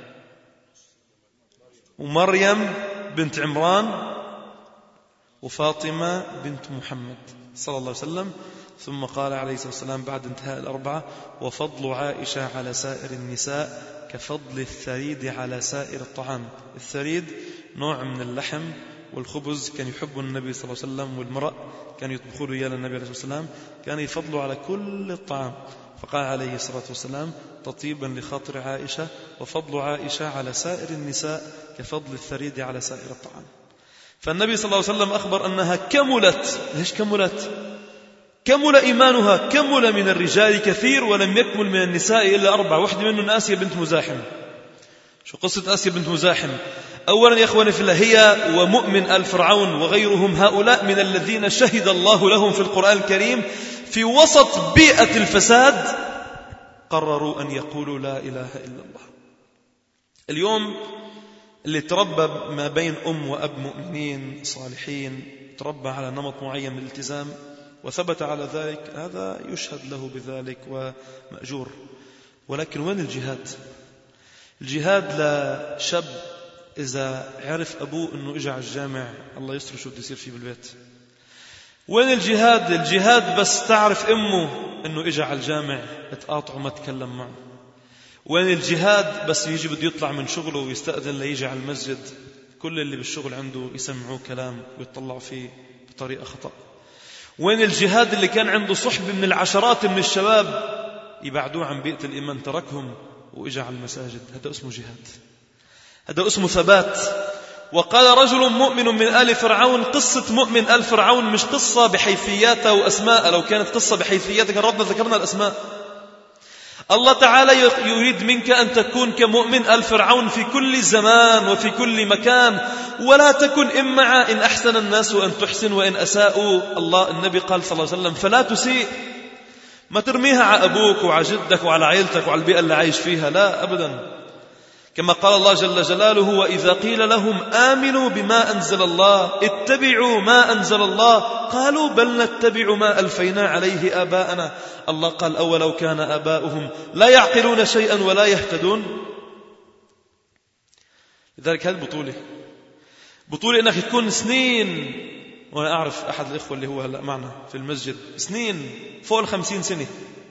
ومريم بنت عمران، وفاطمة بنت محمد صلى الله عليه وسلم. ثم قال عليه الصلاة والسلام بعد انتهاء 4: وفضل عائشة على سائر النساء كفضل الثريد على سائر الطعام. الثريد نوع من اللحم والخبز كان يحبه النبي صلى الله عليه وسلم، والمرأة كان يطبخوا له إياه للنبي عليه الصلاة والسلام، كان يفضلوا على كل الطعام. فقال عليه الصلاة والسلام تطيبا لخاطر عائشة: وفضل عائشة على سائر النساء كفضل الثريد على سائر الطعام. فالنبي صلى الله عليه وسلم أخبر أنها كملت. ليش كملت؟ كمل إيمانها، كمل من الرجال كثير ولم يكمل من النساء إلا 4. واحدة منهم آسيا بنت مزاحم. شو قصة آسيا بنت مزاحم؟ أولا يا أخواني في الله، هي ومؤمن آل فرعون وغيرهم هؤلاء من الذين شهد الله لهم في القرآن الكريم في وسط بيئة الفساد قرروا أن يقولوا لا إله إلا الله. اليوم اللي تربى ما بين أم وأب مؤمنين صالحين، تربى على نمط معين من الالتزام وثبت على ذلك، هذا يشهد له بذلك ومأجور. ولكن وين الجهاد؟ الجهاد لشاب إذا عرف أبوه أنه إجا على الجامع الله يستر شو بده يصير فيه بالبيت. وين الجهاد؟ الجهاد بس تعرف أمه أنه إجا على الجامع اتقاطعه ما تكلم معه. وين الجهاد؟ بس يجي بده يطلع من شغله ويستأذن ليجي على المسجد، كل اللي بالشغل عنده يسمعوه كلام ويطلعوا فيه بطريقة خطأ. وين الجهاد اللي كان عنده صحبة من العشرات من الشباب يبعدوه عن بيئة الإيمان تركهم وإجا على المساجد؟ هذا اسمه جهاد، هذا اسمه ثبات. وقال رجل مؤمن من آل فرعون: قصة مؤمن آل فرعون مش قصة بحيثياتها وأسماء، لو كانت قصة بحيثياتها كان ربنا ذكرنا الأسماء. الله تعالى يريد منك أن تكون كمؤمن آل فرعون في كل زمان وفي كل مكان، ولا تكن إمعا إن أحسن الناس أن تحسن وإن أساءوا. الله النبي قال صلى الله عليه وسلم: فلا تسيء. ما ترميها على أبوك وعلى جدك وعلى عائلتك وعلى البيئة اللي عايش فيها، لا أبدا. كما قال الله جل جلاله: وإذا قيل لهم آمنوا بما أنزل الله اتبعوا ما أنزل الله قالوا بل نتبع ما ألفينا عليه آباءنا. الله قال: أولو كان آباؤهم لا يعقلون شيئا ولا يهتدون. لذلك هذه بطولة إنك تكون سنين. وأنا أعرف أحد الإخوة اللي هو هلأ معنا في المسجد سنين فوق 50 سنة،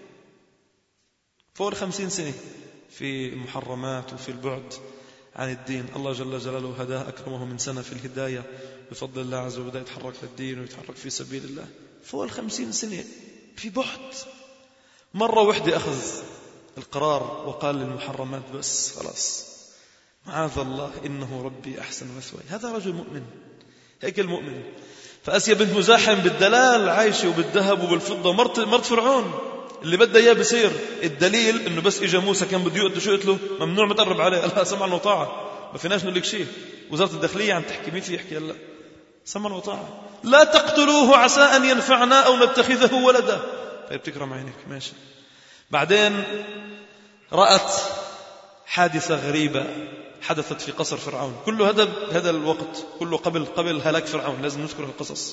فوق 50 سنة في المحرمات وفي البعد عن الدين. الله جل جلاله هداه أكرمه من سنة في الهداية بفضل الله عز وجل، يتحرك للدين ويتحرك في سبيل الله. فوق 50 سنة في بعد. مرة وحدة أخذ القرار وقال للمحرمات بس خلاص، معاذ الله إنه ربي أحسن مثواي. هذا رجل مؤمن، هيك المؤمن. فآسيا بنت مزاحم بالدلال عايشة وبالذهب وبالفضة، مرت فرعون اللي بدها إياه بصير. الدليل إنه بس إجا موسى كان بده يقتل، شو قلت له؟ ممنوع ما تقرب عليه. الله سمعا وطاعة، ما فيناش نقول لك شيء. وزارة الداخلية عم تحكي، مين في يحكي؟ هلا سمعا وطاعة. لا تقتلوه عسى أن ينفعنا أو نتخذه ولدا. طيب تكرم عينك ماشي. بعدين رأت حادثة غريبة حدثت في قصر فرعون. كله هذا الوقت كله قبل هلاك فرعون، لازم نذكر القصص.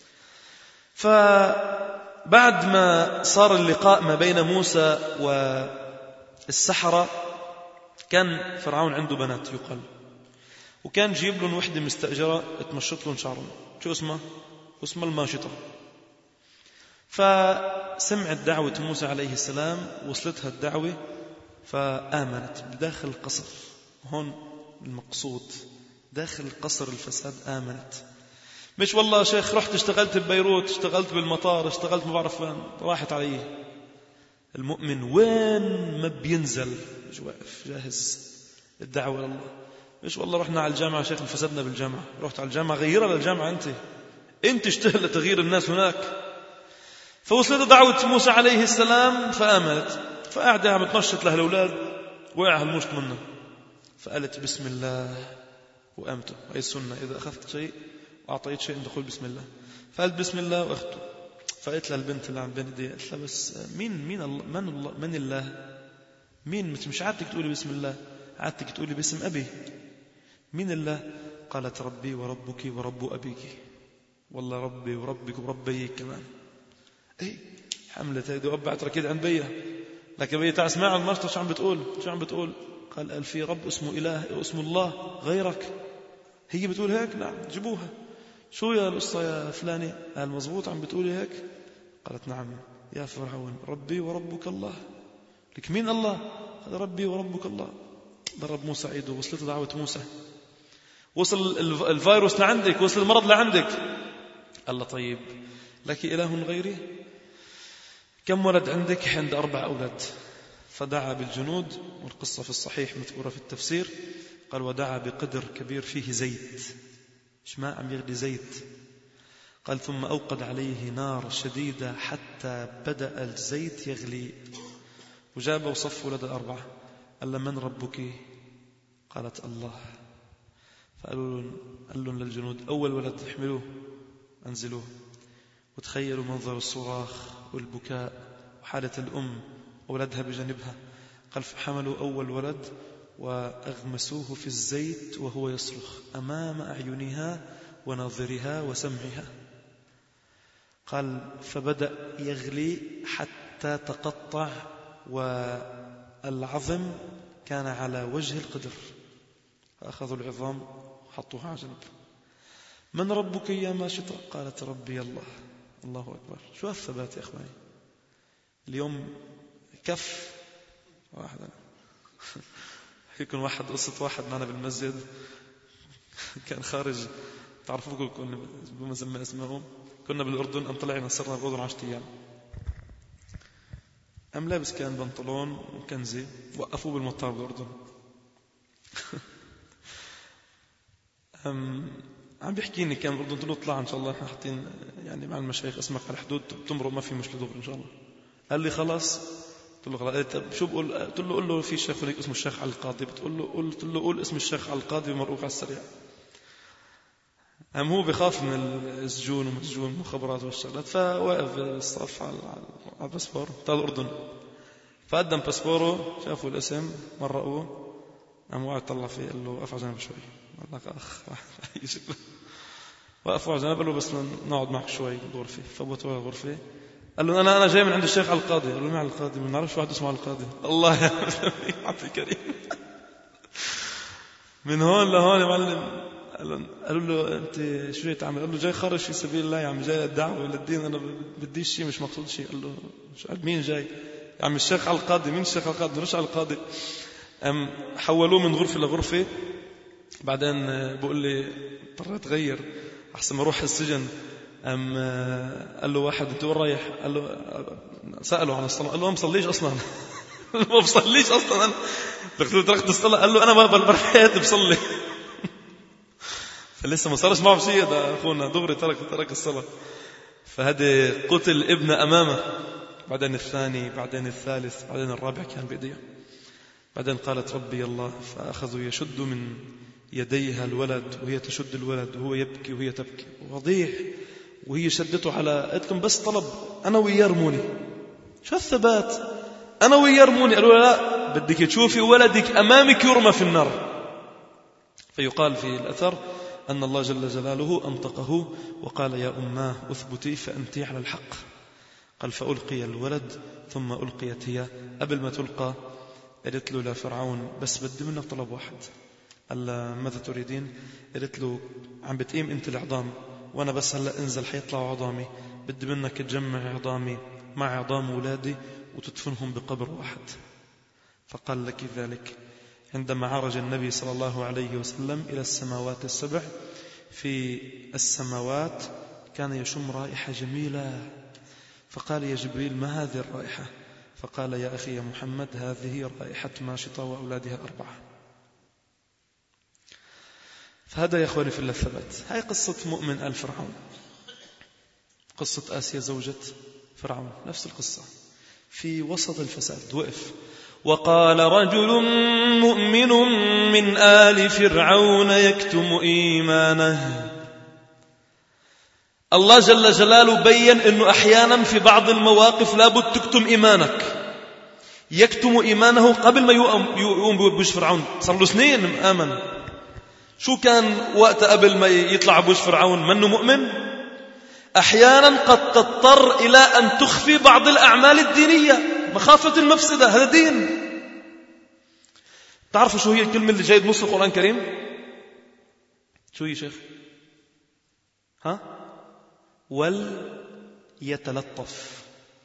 فبعد ما صار اللقاء ما بين موسى والسحرة، كان فرعون عنده بنات يقال، وكان جيب لهم وحدة مستأجرة تمشط لهم شعرهم. شو اسمها الماشطة. فسمعت دعوة موسى عليه السلام، وصلتها الدعوة، فآمنت بداخل القصر. هون المقصود داخل القصر الفساد. آمنت، مش والله شيخ رحت اشتغلت ببيروت، اشتغلت بالمطار، اشتغلت ما بعرف وين، راحت علي. المؤمن وين ما بينزل مش واقف جاهز للدعوة لله. مش والله رحنا على الجامعة شيخ انفسدنا بالجامعة، رحت على الجامعة غيرها للجامعة. انت اشتغل لتغيير الناس هناك. فوصلت دعوة موسى عليه السلام فآمنت. فقاعدة عم تنشط لها الأولاد، وقع هالمشط منه، فقالت بسم الله وآمته. هي السنة، إذا أخذت شيء وأعطيت شيء دخول بسم الله. فقالت بسم الله وأخذته. فقالت لها البنت اللي عم بين ايديها، قالت لها بس مين الله من الله؟ مين؟ مش عادتك تقولي بسم الله، عادتك تقولي باسم أبي. مين الله؟ قالت ربي وربك ورب أبيك. والله ربي وربك ورب بيك كمان. حملت هيدي وقبعت ركيد عند بيها. لكن بيها تعال اسمع المرتة شو عم بتقول. قال في رب اسمه إله اسمه الله غيرك. هي بتقول هيك؟ نعم. جيبوها. شو يا القصة يا فلاني؟ قال مزبوط عم بتقولي هيك؟ قالت نعم يا فرعون ربي وربك الله. لك مين الله؟ قال ربي وربك الله. ضرب موسى عيده. وصلت دعوة موسى، وصل الفيروس لعندك، وصل المرض لعندك. قال له طيب لك إله غيري؟ كم ولد عندك؟ عند 4 أولاد. فدعا بالجنود، والقصة في الصحيح مذكورة في التفسير. قال ودعا بقدر كبير فيه زيت، ماء عم يغلي زيت. قال ثم أوقد عليه نار شديدة حتى بدأ الزيت يغلي. وجاب وصف ولد 4. قال له من ربك؟ قالت الله. فقالوا لهم للجنود أول ولد احملوه أنزلوه. وتخيلوا منظر الصراخ والبكاء وحالة الأم وولدها بجانبها. قال فحملوا أول ولد وأغمسوه في الزيت وهو يصرخ أمام أعينها وناظرها وسمعها. قال فبدأ يغلي حتى تقطع، والعظم كان على وجه القدر. فأخذوا العظام وحطوها على جنب. من ربك يا ماشطة؟ قالت ربي الله. الله أكبر. شو هالثبات يا أخواني. اليوم كف واحد يكون واحد قصة واحد معنا بالمسجد كان خارج، تعرفوا كنا بمسمى اسمهم، كنا بالأردن أم طلعنا صرنا بالأردن 10 أيام. أم لابس كان بنطلون وكنزي، وقفوه بالمطار بالأردن. عم بيحكيني كان بالأردن، قلت له اطلع إن شاء الله، احنا حاطين يعني مع المشايخ اسمك على الحدود تمرق ما في مشكلة دغري إن شاء الله. قال لي خلاص. قلت له خلاص. طب شو بقول؟ قلت له قل له في شيخ هناك اسمه الشيخ علي القاضي. قلت له قول اسم الشيخ علي القاضي ومرقوك على السريع. هو بخاف من السجون ومسجون المخابرات والشغلات. فواقف بالصف على الباسبور بتاع الأردن. فقدم باسبوره، شافوا الاسم مرقوه، قام واحد طلع فيه قال له وقف على جنب شوي. قال لك أخ وقفوا على جنب. قال له بس نقعد معك شوي بالغرفة. فبوتوا على الغرفة. قال له أنا جاي من عند الشيخ على القاضي. قال له مين على القاضي؟ ما نعرفش واحد اسمه على القاضي. الله يا عبد كريم. من هون لهون يا معلم. قالوا له أنت شو جاي تعمل؟ قال له جاي خرج في سبيل الله يا عم، جاي الدعوة للدين، أنا بديش شيء، مش مقصود شيء. قال له مين جاي يا عم؟ الشيخ على القاضي. مين الشيخ على القاضي؟ نرش على القاضي. حولوه من غرفة لغرفة. بعدين بقول لي اضطريت أغير أحسن ما أروح السجن. قال له واحد أنت وين رايح؟ قال له سأله عن الصلاة. قال له ما بصليش أصلا. ما بصليش أصلا أنا. قلت له تركت الصلاة. قال له أنا ما بالبركات بصلي. فلسه ما صارش معه شيء ده أخونا، دغري ترك الصلاة. فهذا قتل ابن أمامه. بعدين الثاني، بعدين الثالث، بعدين الرابع كان بإيديه. بعدين قالت ربي الله. فأخذوا يشد من يديها الولد وهي تشد الولد وهو يبكي وهي تبكي وضيح، وهي شدته على. قلت لهم بس طلب أنا وياه رموني. شو الثبات؟ أنا وياه رموني. قالوا لا، بدك تشوفي ولدك أمامك يرمى في النار. فيقال في الأثر أن الله جل جلاله أنطقه وقال يا أماه أثبتي فأنتي على الحق. قال فألقي الولد ثم ألقيت هي. قبل ما تلقى قالت له لفرعون بس بدي منك طلب واحد. قال ماذا تريدين؟ قالت له عم بتقيم أنت العظام وأنا بس هلأ انزل حيطلعوا عظامي، بدي منك تجمع عظامي مع عظام أولادي وتدفنهم بقبر واحد. فقال لك ذلك عندما عرج النبي صلى الله عليه وسلم إلى السماوات السبع. في السماوات كان يشم رائحة جميلة، فقال يا جبريل ما هذه الرائحة؟ فقال يا أخي يا محمد هذه رائحة ماشطة وأولادها 4. فهذا يا أخواني في الله الثبات. هاي قصة مؤمن آل فرعون، قصة آسيا زوجة فرعون، نفس القصة في وسط الفساد وقف. وقال رجل مؤمن من آل فرعون يكتم إيمانه. الله جل جلاله بيّن أنه أحيانا في بعض المواقف لابد تكتم إيمانك. يكتم إيمانه قبل ما يقوم بوش فرعون، صار له سنين آمن. شو كان وقت قبل ما يطلع بوش فرعون؟ منه مؤمن. أحيانا قد تضطر إلى أن تخفي بعض الأعمال الدينية مخافة المفسدة، هذا دين. تعرفوا شو هي الكلمة اللي جاية بنص القرآن الكريم؟ شو هي شيخ؟ وليتلطف.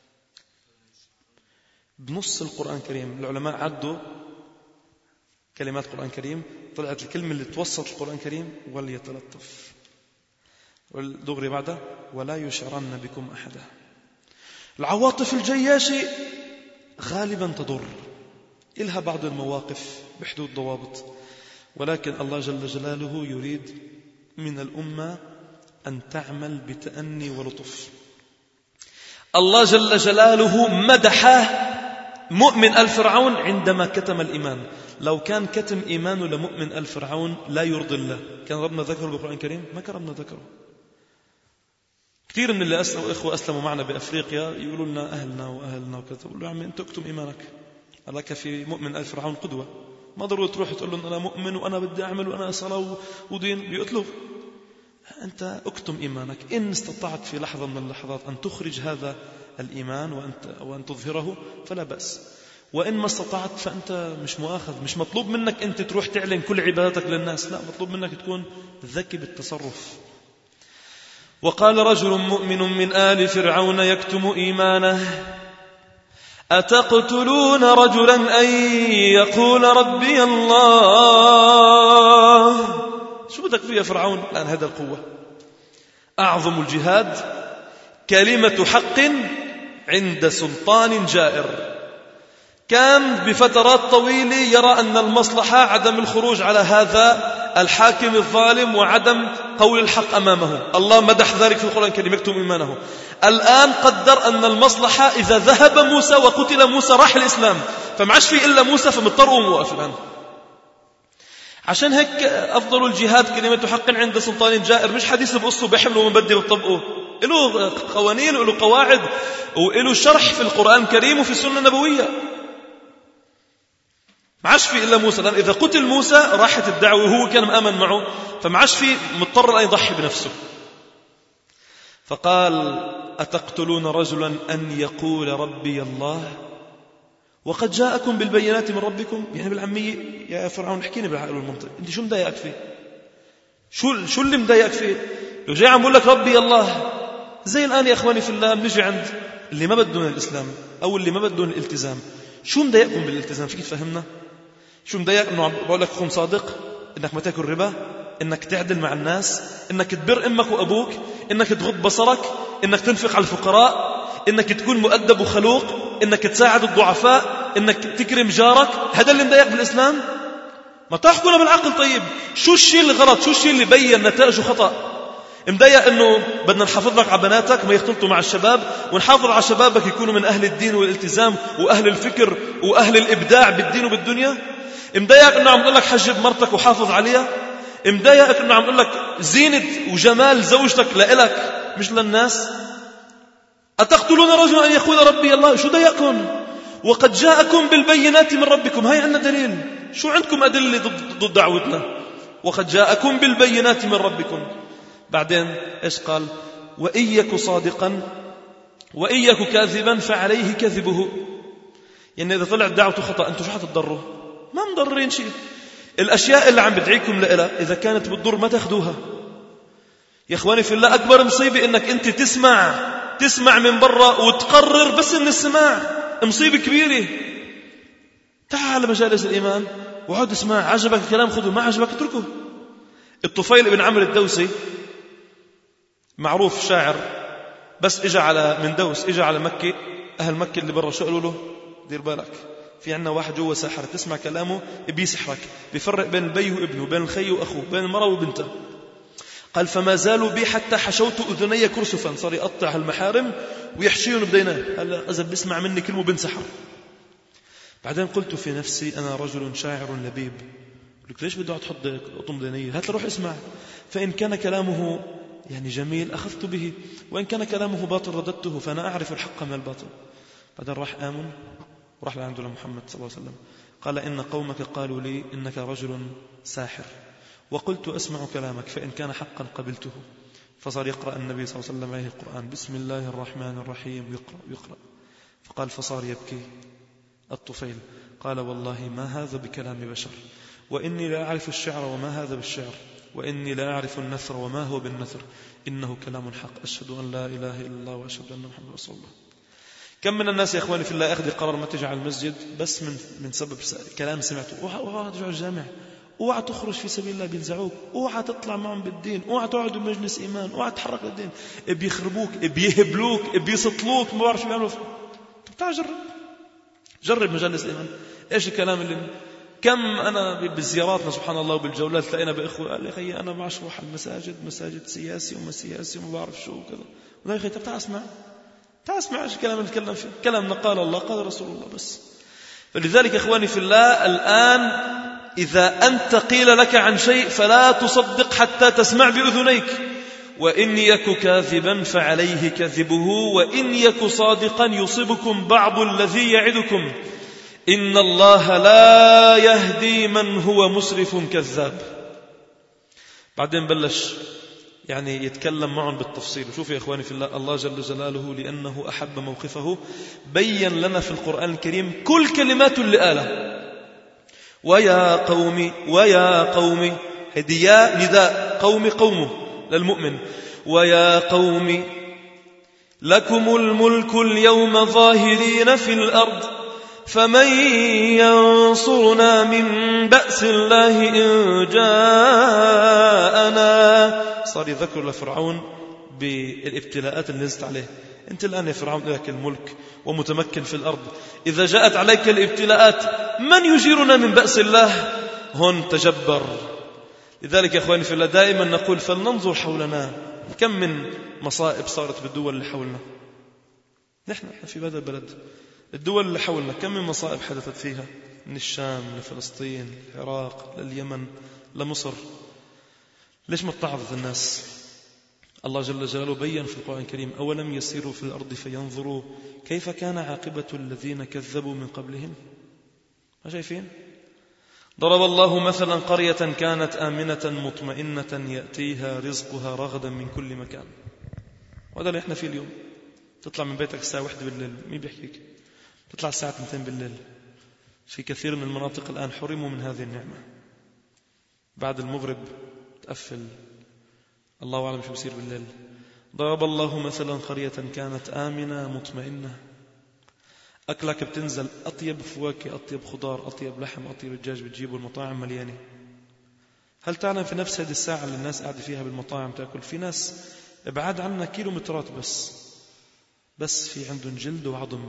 بنص القرآن الكريم العلماء عدوا كلمات القرآن الكريم، طلعت الكلمة اللي توسط القرآن الكريم وليتلطف. والدغري بعدها ولا يشعرن بكم أحدا. العواطف الجياشة غالبا تضر، إلها بعض المواقف بحدود ضوابط، ولكن الله جل جلاله يريد من الأمة أن تعمل بتأني ولطف. الله جل جلاله مدحه مؤمن آل فرعون عندما كتم الإيمان. لو كان كتم إيمانه لمؤمن آل فرعون لا يرضي الله، كان ربنا ذكره بالقرآن الكريم؟ ما كان ربنا ذكره. كثير من اللي أسلموا إخوة أسلموا معنا بأفريقيا يقولوا لنا أهلنا وكذا، بقول له يا عمي أنت اكتم إيمانك، لك في مؤمن آل فرعون قدوة. ما ضروري تروح تقول لهم أنا مؤمن وأنا بدي أعمل وأنا صلاة ودين، بيقتلوا. أنت اكتم إيمانك. إن استطعت في لحظة من اللحظات أن تخرج هذا الإيمان وأن تظهره فلا بأس، وإن ما استطعت فأنت مش مؤاخذ. مش مطلوب منك أنت تروح تعلن كل عبادتك للناس، لا، مطلوب منك تكون ذكي بالتصرف. وقال رجل مؤمن من آل فرعون يكتم إيمانه أتقتلون رجلا أن يقول ربي الله. شو بدك فيه يا فرعون الآن؟ هذا القوة. أعظم الجهاد كلمة حق عند سلطان جائر. كان بفترات طويلة يرى أن المصلحة عدم الخروج على هذا الحاكم الظالم وعدم قول الحق أمامه. الله مدح ذلك في القرآن الكريم يكتم إيمانه. الآن قدر أن المصلحة إذا ذهب موسى وقتل موسى راح الإسلام، فمعش في إلا موسى، فمضطر وموقف الآن. عشان هيك أفضل الجهاد كلمة حق عند سلطان جائر. مش حديث بقصه بيحمله ومبدل بطبقه، له قوانين وله قواعد وله شرح في القرآن الكريم وفي السنة النبوية. معش في إلا موسى، لأن إذا قتل موسى راحت الدعوة وهو كان مآمن معه، فمعش في، مضطر أن يضحي بنفسه. فقال أتقتلون رجلا أن يقول ربي الله وقد جاءكم بالبينات من ربكم. يعني بالعامية يا فرعون احكيني بالعقل والمنطق، انت شو مضايقك فيه؟ شو اللي مضايقك فيه؟ لو جاي عم بقول لك ربي الله، زي الآن يا أخواني في الله بنجي عند اللي ما بدون الإسلام أو اللي ما بدون الالتزام. شو مضايقكم بالالتزام؟ فيك تفهمنا؟ شو مضايق؟ انه بقول لك تكون صادق، انك ما تاكل ربا، انك تعدل مع الناس، انك تبر امك وابوك، انك تغض بصرك، انك تنفق على الفقراء، انك تكون مؤدب وخلوق، انك تساعد الضعفاء، انك تكرم جارك. هذا اللي مضايق بالاسلام؟ ما تحكوا بالعقل. طيب شو الشيء اللي غلط؟ شو الشيء اللي بين نتائجه خطأ؟ مضايق انه بدنا نحافظ لك على بناتك ما يختلطوا مع الشباب، ونحافظ على شبابك يكونوا من اهل الدين والالتزام واهل الفكر واهل الابداع بالدين وبالدنيا. مضايقك انه عم يقول لك حجب مرتك وحافظ عليها. مضايقك انه عم يقول لك زينة وجمال زوجتك لإلك مش للناس. أتقتلون رجلا أن يقول ربي الله. شو ضايقكم؟ وقد جاءكم بالبينات من ربكم. هاي عندنا دليل. شو عندكم أدلة ضد دعوتنا؟ وقد جاءكم بالبينات من ربكم. بعدين إيش قال؟ وإن يك صادقا وإن يك كاذبا فعليه كذبه. يعني إذا طلع دعوته خطأ أنتم شو حتضروا؟ ما مضرين شيء. الأشياء اللي عم بدعيكم لها إذا كانت بتضر ما تاخدوها. يا إخواني في الله أكبر مصيبة إنك أنت تسمع من برا وتقرر بس من السماع. مصيبة كبيرة. تعال مجالس الإيمان وعود اسمع، عجبك الكلام خذه، ما عجبك اتركه. الطفيل بن عمرو الدوسي معروف شاعر، بس اجى من دوس اجى على مكة. أهل مكة اللي برا شو قالوا له؟ دير بالك، في عنا واحد جوا ساحر، تسمع كلامه بيسحرك، بيفرق بين البي وابنه، بين الخي وأخوه، بين المرأة وبنته. قال فما زالوا بي حتى حشوت أذني كرسفا، صار يقطع المحارم ويحشيهم بديناه. هلا إذا بيسمع مني كلمة بنسحر. بعدين قلت في نفسي أنا رجل شاعر لبيب، قلت ليش بده تحط قطم دينية؟ هات روح اسمع، فإن كان كلامه يعني جميل أخذت به، وإن كان كلامه باطل رددته، فأنا أعرف الحق من الباطل. بعدين راح آمن وراح لعنده لمحمد صلى الله عليه وسلم، قال إن قومك قالوا لي إنك رجل ساحر، وقلت أسمع كلامك، فإن كان حقا قبلته. فصار يقرأ النبي صلى الله عليه وسلم عليه القرآن، بسم الله الرحمن الرحيم، يقرأ. فقال فصار يبكي الطفيل، قال والله ما هذا بكلام بشر، وإني لا أعرف الشعر وما هذا بالشعر، وإني لا أعرف النثر وما هو بالنثر، إنه كلام حق، أشهد أن لا إله إلا الله وأشهد أن محمد رسول الله. كم من الناس يا إخواني في الله أخذ قرار ما تجي على المسجد بس من سبب كلام سمعته. اوعى ترجع الجامع، اوعى تخرج في سبيل الله بينزعوك، اوعى تطلع معهم بالدين، اوعى تقعد بمجلس إيمان، اوعى تحرك للدين، بيخربوك، بيهبلوك، بيسطلوك، ما بعرف شو بيعملوا. تعال جرب مجالس الإيمان. إيش الكلام اللي كم أنا بالزياراتنا سبحان الله وبالجولات تلاقينا بإخوة قال لي خي أنا ما أروح المساجد، مساجد سياسي وما سياسي وما بعرف شو وكذا. ولا يا خي تعال اسمع إيش الكلام اللي نتكلم فيه. كلامنا قال الله قال رسول الله بس. فلذلك إخواني في الله الآن إذا أنت قيل لك عن شيء فلا تصدق حتى تسمع بأذنيك. وإن يك كاذبا فعليه كذبه، وإن يك صادقا يصبكم بعض الذي يعدكم، إن الله لا يهدي من هو مسرف كذاب. بعدين بلش يعني يتكلم معهم بالتفصيل. وشوف يا إخواني في الله، الله جل جلاله لأنه أحب موقفه بين لنا في القرآن الكريم كل كلمات اللي قالها. ويا قوم هديا نداء قومه للمؤمن، ويا قوم لكم الملك اليوم ظاهرين في الأرض فمن ينصرنا من بأس الله إن جاءنا. صار يذكر لفرعون بالابتلاءات اللي نزلت عليه. أنت الآن يا فرعون لك الملك ومتمكن في الأرض، إذا جاءت عليك الابتلاءات من يجيرنا من بأس الله؟ هون تجبر. لذلك يا أخواني في الله دائما نقول فلننظر حولنا، كم من مصائب صارت بالدول اللي حولنا. نحن في هذا البلد الدول اللي حولنا كم من مصائب حدثت فيها، من الشام لفلسطين العراق لليمن لمصر. ليش ما اتعظت الناس؟ الله جل جلاله بين في القرآن الكريم أولم يسيروا في الأرض فينظروا كيف كان عاقبة الذين كذبوا من قبلهم. ما شايفين؟ ضرب الله مثلا قرية كانت آمنة مطمئنة يأتيها رزقها رغدا من كل مكان. وهذا اللي احنا فيه اليوم. تطلع من بيتك الساعة 1 بالليل، مين بيحكيك؟ تطلع الساعة 2 بالليل. في كثير من المناطق الآن حرموا من هذه النعمة. بعد المغرب تقفل، الله أعلم شو بيصير بالليل. ضرب الله مثلا قرية كانت آمنة مطمئنة، أكلك بتنزل أطيب فواكه، أطيب خضار، أطيب لحم، أطيب الدجاج بتجيبه، المطاعم مليانة. هل تعلم في نفس هذه الساعة اللي الناس قاعدة فيها بالمطاعم تأكل، في ناس ابعاد عنا كيلومترات بس في عندهم جلد وعظم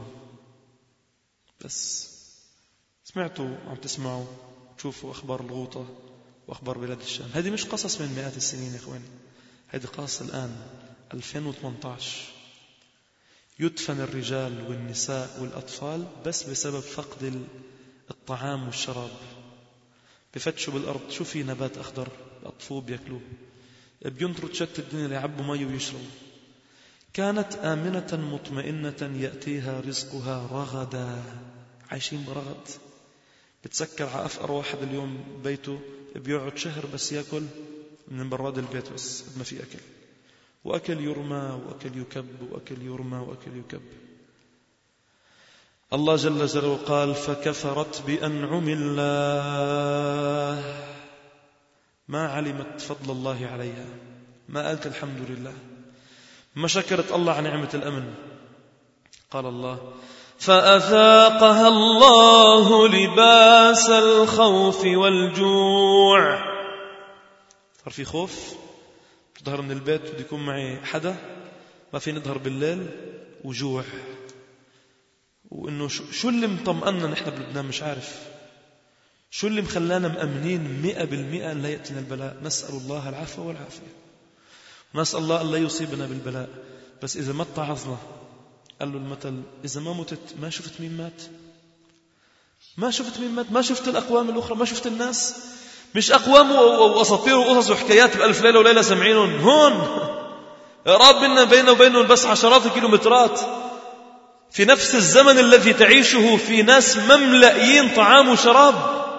بس. سمعتوا عم تسمعوا تشوفوا أخبار الغوطة وأخبار بلاد الشام. هذه مش قصص من مئات السنين يا إخواني، هذه قصص الآن 2018. يدفن الرجال والنساء والأطفال بس بسبب فقد الطعام والشراب. بفتشوا بالأرض شو في نبات أخضر أطفوه بيأكلوه، بينطروا تشت الدنيا ليعبوا مي ويشربوا. كانت آمنة مطمئنة يأتيها رزقها رغدا، عايشين برغد. بتسكر على أفقر واحد اليوم بيته بيقعد شهر بس يأكل من براد البيت بس ما في أكل، وأكل يرمى وأكل يكب وأكل يرمى وأكل يكب. الله جل جلاله قال فكفرت بأنعم الله، ما علمت فضل الله عليها، ما قالت الحمد لله، ما شكرت الله عن نعمة الأمن. قال الله فأذاقها الله لباس الخوف والجوع. صار في خوف، بظهر من البيت بده يكون معي حدا، ما في نظهر بالليل، وجوع. وإنه شو اللي مطمئننا نحن بلبنان مش عارف، شو اللي مخلانا مأمنين 100% أن لا يأتينا البلاء. نسأل الله العفو والعافية، نسأل الله أن لا يصيبنا بالبلاء. بس إذا ما اتعظنا، قال له المثل إذا ما متت ما شفت مين مات، ما شفت مين مات، ما شفت الأقوام الأخرى، ما شفت الناس. مش أقوام وأساطير وقصص وحكايات بألف ليلة وليلة سمعينهم هون، قراب منا بينه وبينهم بس عشرات الكيلومترات. في نفس الزمن الذي تعيشه في ناس مملئين طعام وشراب.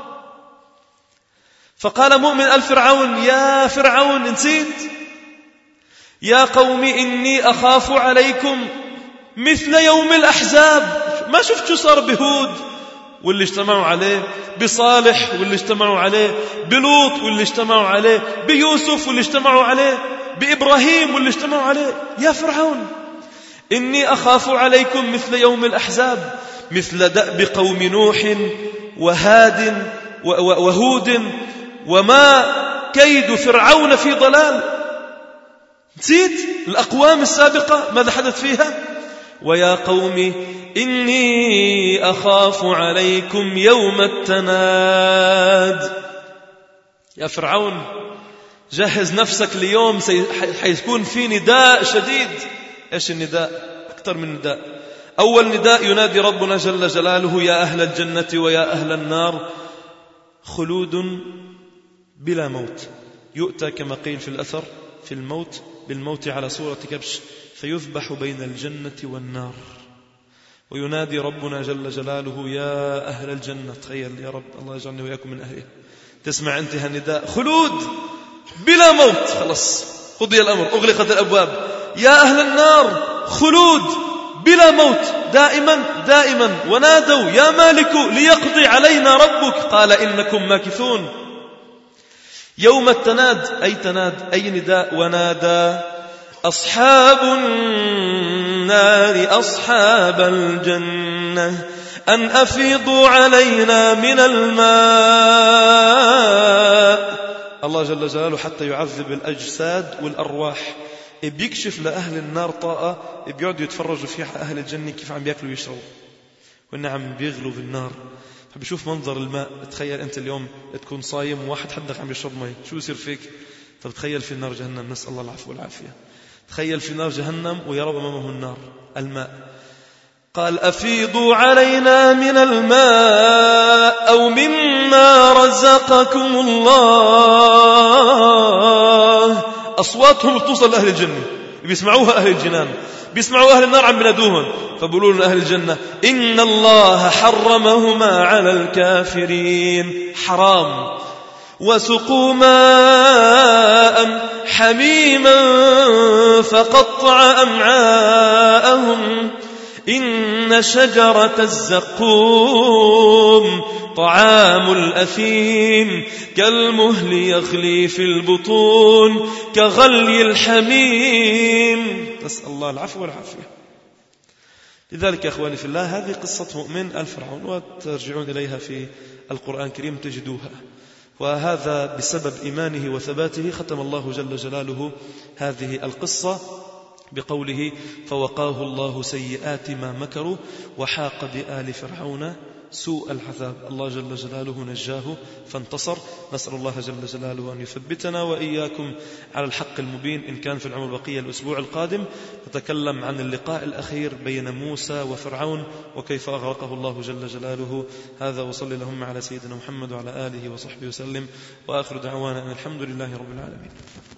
فقال مؤمن الفرعون: يا فرعون نسيت؟ يا قوم إني أخاف عليكم مثل يوم الأحزاب. ما شفت شو صار بهود واللي اجتمعوا عليه، بصالح واللي اجتمعوا عليه، بلوط واللي اجتمعوا عليه، بيوسف واللي اجتمعوا عليه، بإبراهيم واللي اجتمعوا عليه. يا فرعون إني أخاف عليكم مثل يوم الأحزاب، مثل دأب قوم نوح وهود وما كيد فرعون في ضلال. نسيت الأقوام السابقة ماذا حدث فيها؟ ويا قوم إني أخاف عليكم يوم التناد. يا فرعون جهز نفسك ليوم حيكون في نداء شديد. إيش النداء؟ أكثر من نداء. أول نداء ينادي ربنا جل جلاله: يا أهل الجنة ويا أهل النار خلود بلا موت. يؤتى كما قيل في الأثر في الموت بالموت على صورة كبش، فيذبح بين الجنة والنار. وينادي ربنا جل جلاله: يا أهل الجنة. تخيل يا رب، الله يجعلني وإياكم من أهله. تسمع أنت هالنداء خلود بلا موت، خلص قضي الأمر، أغلقت الأبواب. يا أهل النار خلود بلا موت دائما دائما. ونادوا: يا مالك ليقضي علينا ربك، قال إنكم ماكثون. يوم التناد أي تناد أي نداء. ونادى أصحاب النار أصحاب الجنة أن أفيضوا علينا من الماء. الله جل جلاله حتى يعذب الأجساد والأرواح بيكشف لأهل النار طاقة بيقعدوا يتفرجوا فيها أهل الجنة كيف عم بيأكلوا ويشربوا، والنعم بيغلوا بالنار. فبيشوف منظر الماء. تخيل أنت اليوم تكون صايم وواحد حدك عم يشرب ماء، شو يصير فيك؟ طب تخيل في النار جهنم، نسأل الله العفو والعافية. تخيل في نار جهنم ويرى أمامه النار الماء. قال: أفيضوا علينا من الماء أو مما رزقكم الله. أصواتهم توصل لأهل الجنة، بيسمعوها أهل الجنان، بيسمعوا أهل النار عم بينادوهم، فبيقولون أهل الجنة: إن الله حرمهما على الكافرين. حرام. وسقوا ماء حميما فقطع أمعاءهم. إن شجرة الزقوم طعام الأثيم كالمهل يغلي في البطون كغلي الحميم. نسأل الله العفو والعافية. لذلك يا أخواني في الله، هذه قصة مؤمن الفرعون، وترجعون إليها في القرآن الكريم تجدوها. وهذا بسبب إيمانه وثباته ختم الله جل جلاله هذه القصة بقوله: فوقاه الله سيئات ما مكروا وحاق بآل فرعون سوء العذاب. الله جل جلاله نجاه فانتصر. نسأل الله جل جلاله أن يثبتنا وإياكم على الحق المبين. إن كان في العمر بقية الأسبوع القادم نتكلم عن اللقاء الأخير بين موسى وفرعون وكيف أغرقه الله جل جلاله. هذا وصل اللهم على سيدنا محمد وعلى آله وصحبه وسلم، وآخر دعوانا أن الحمد لله رب العالمين.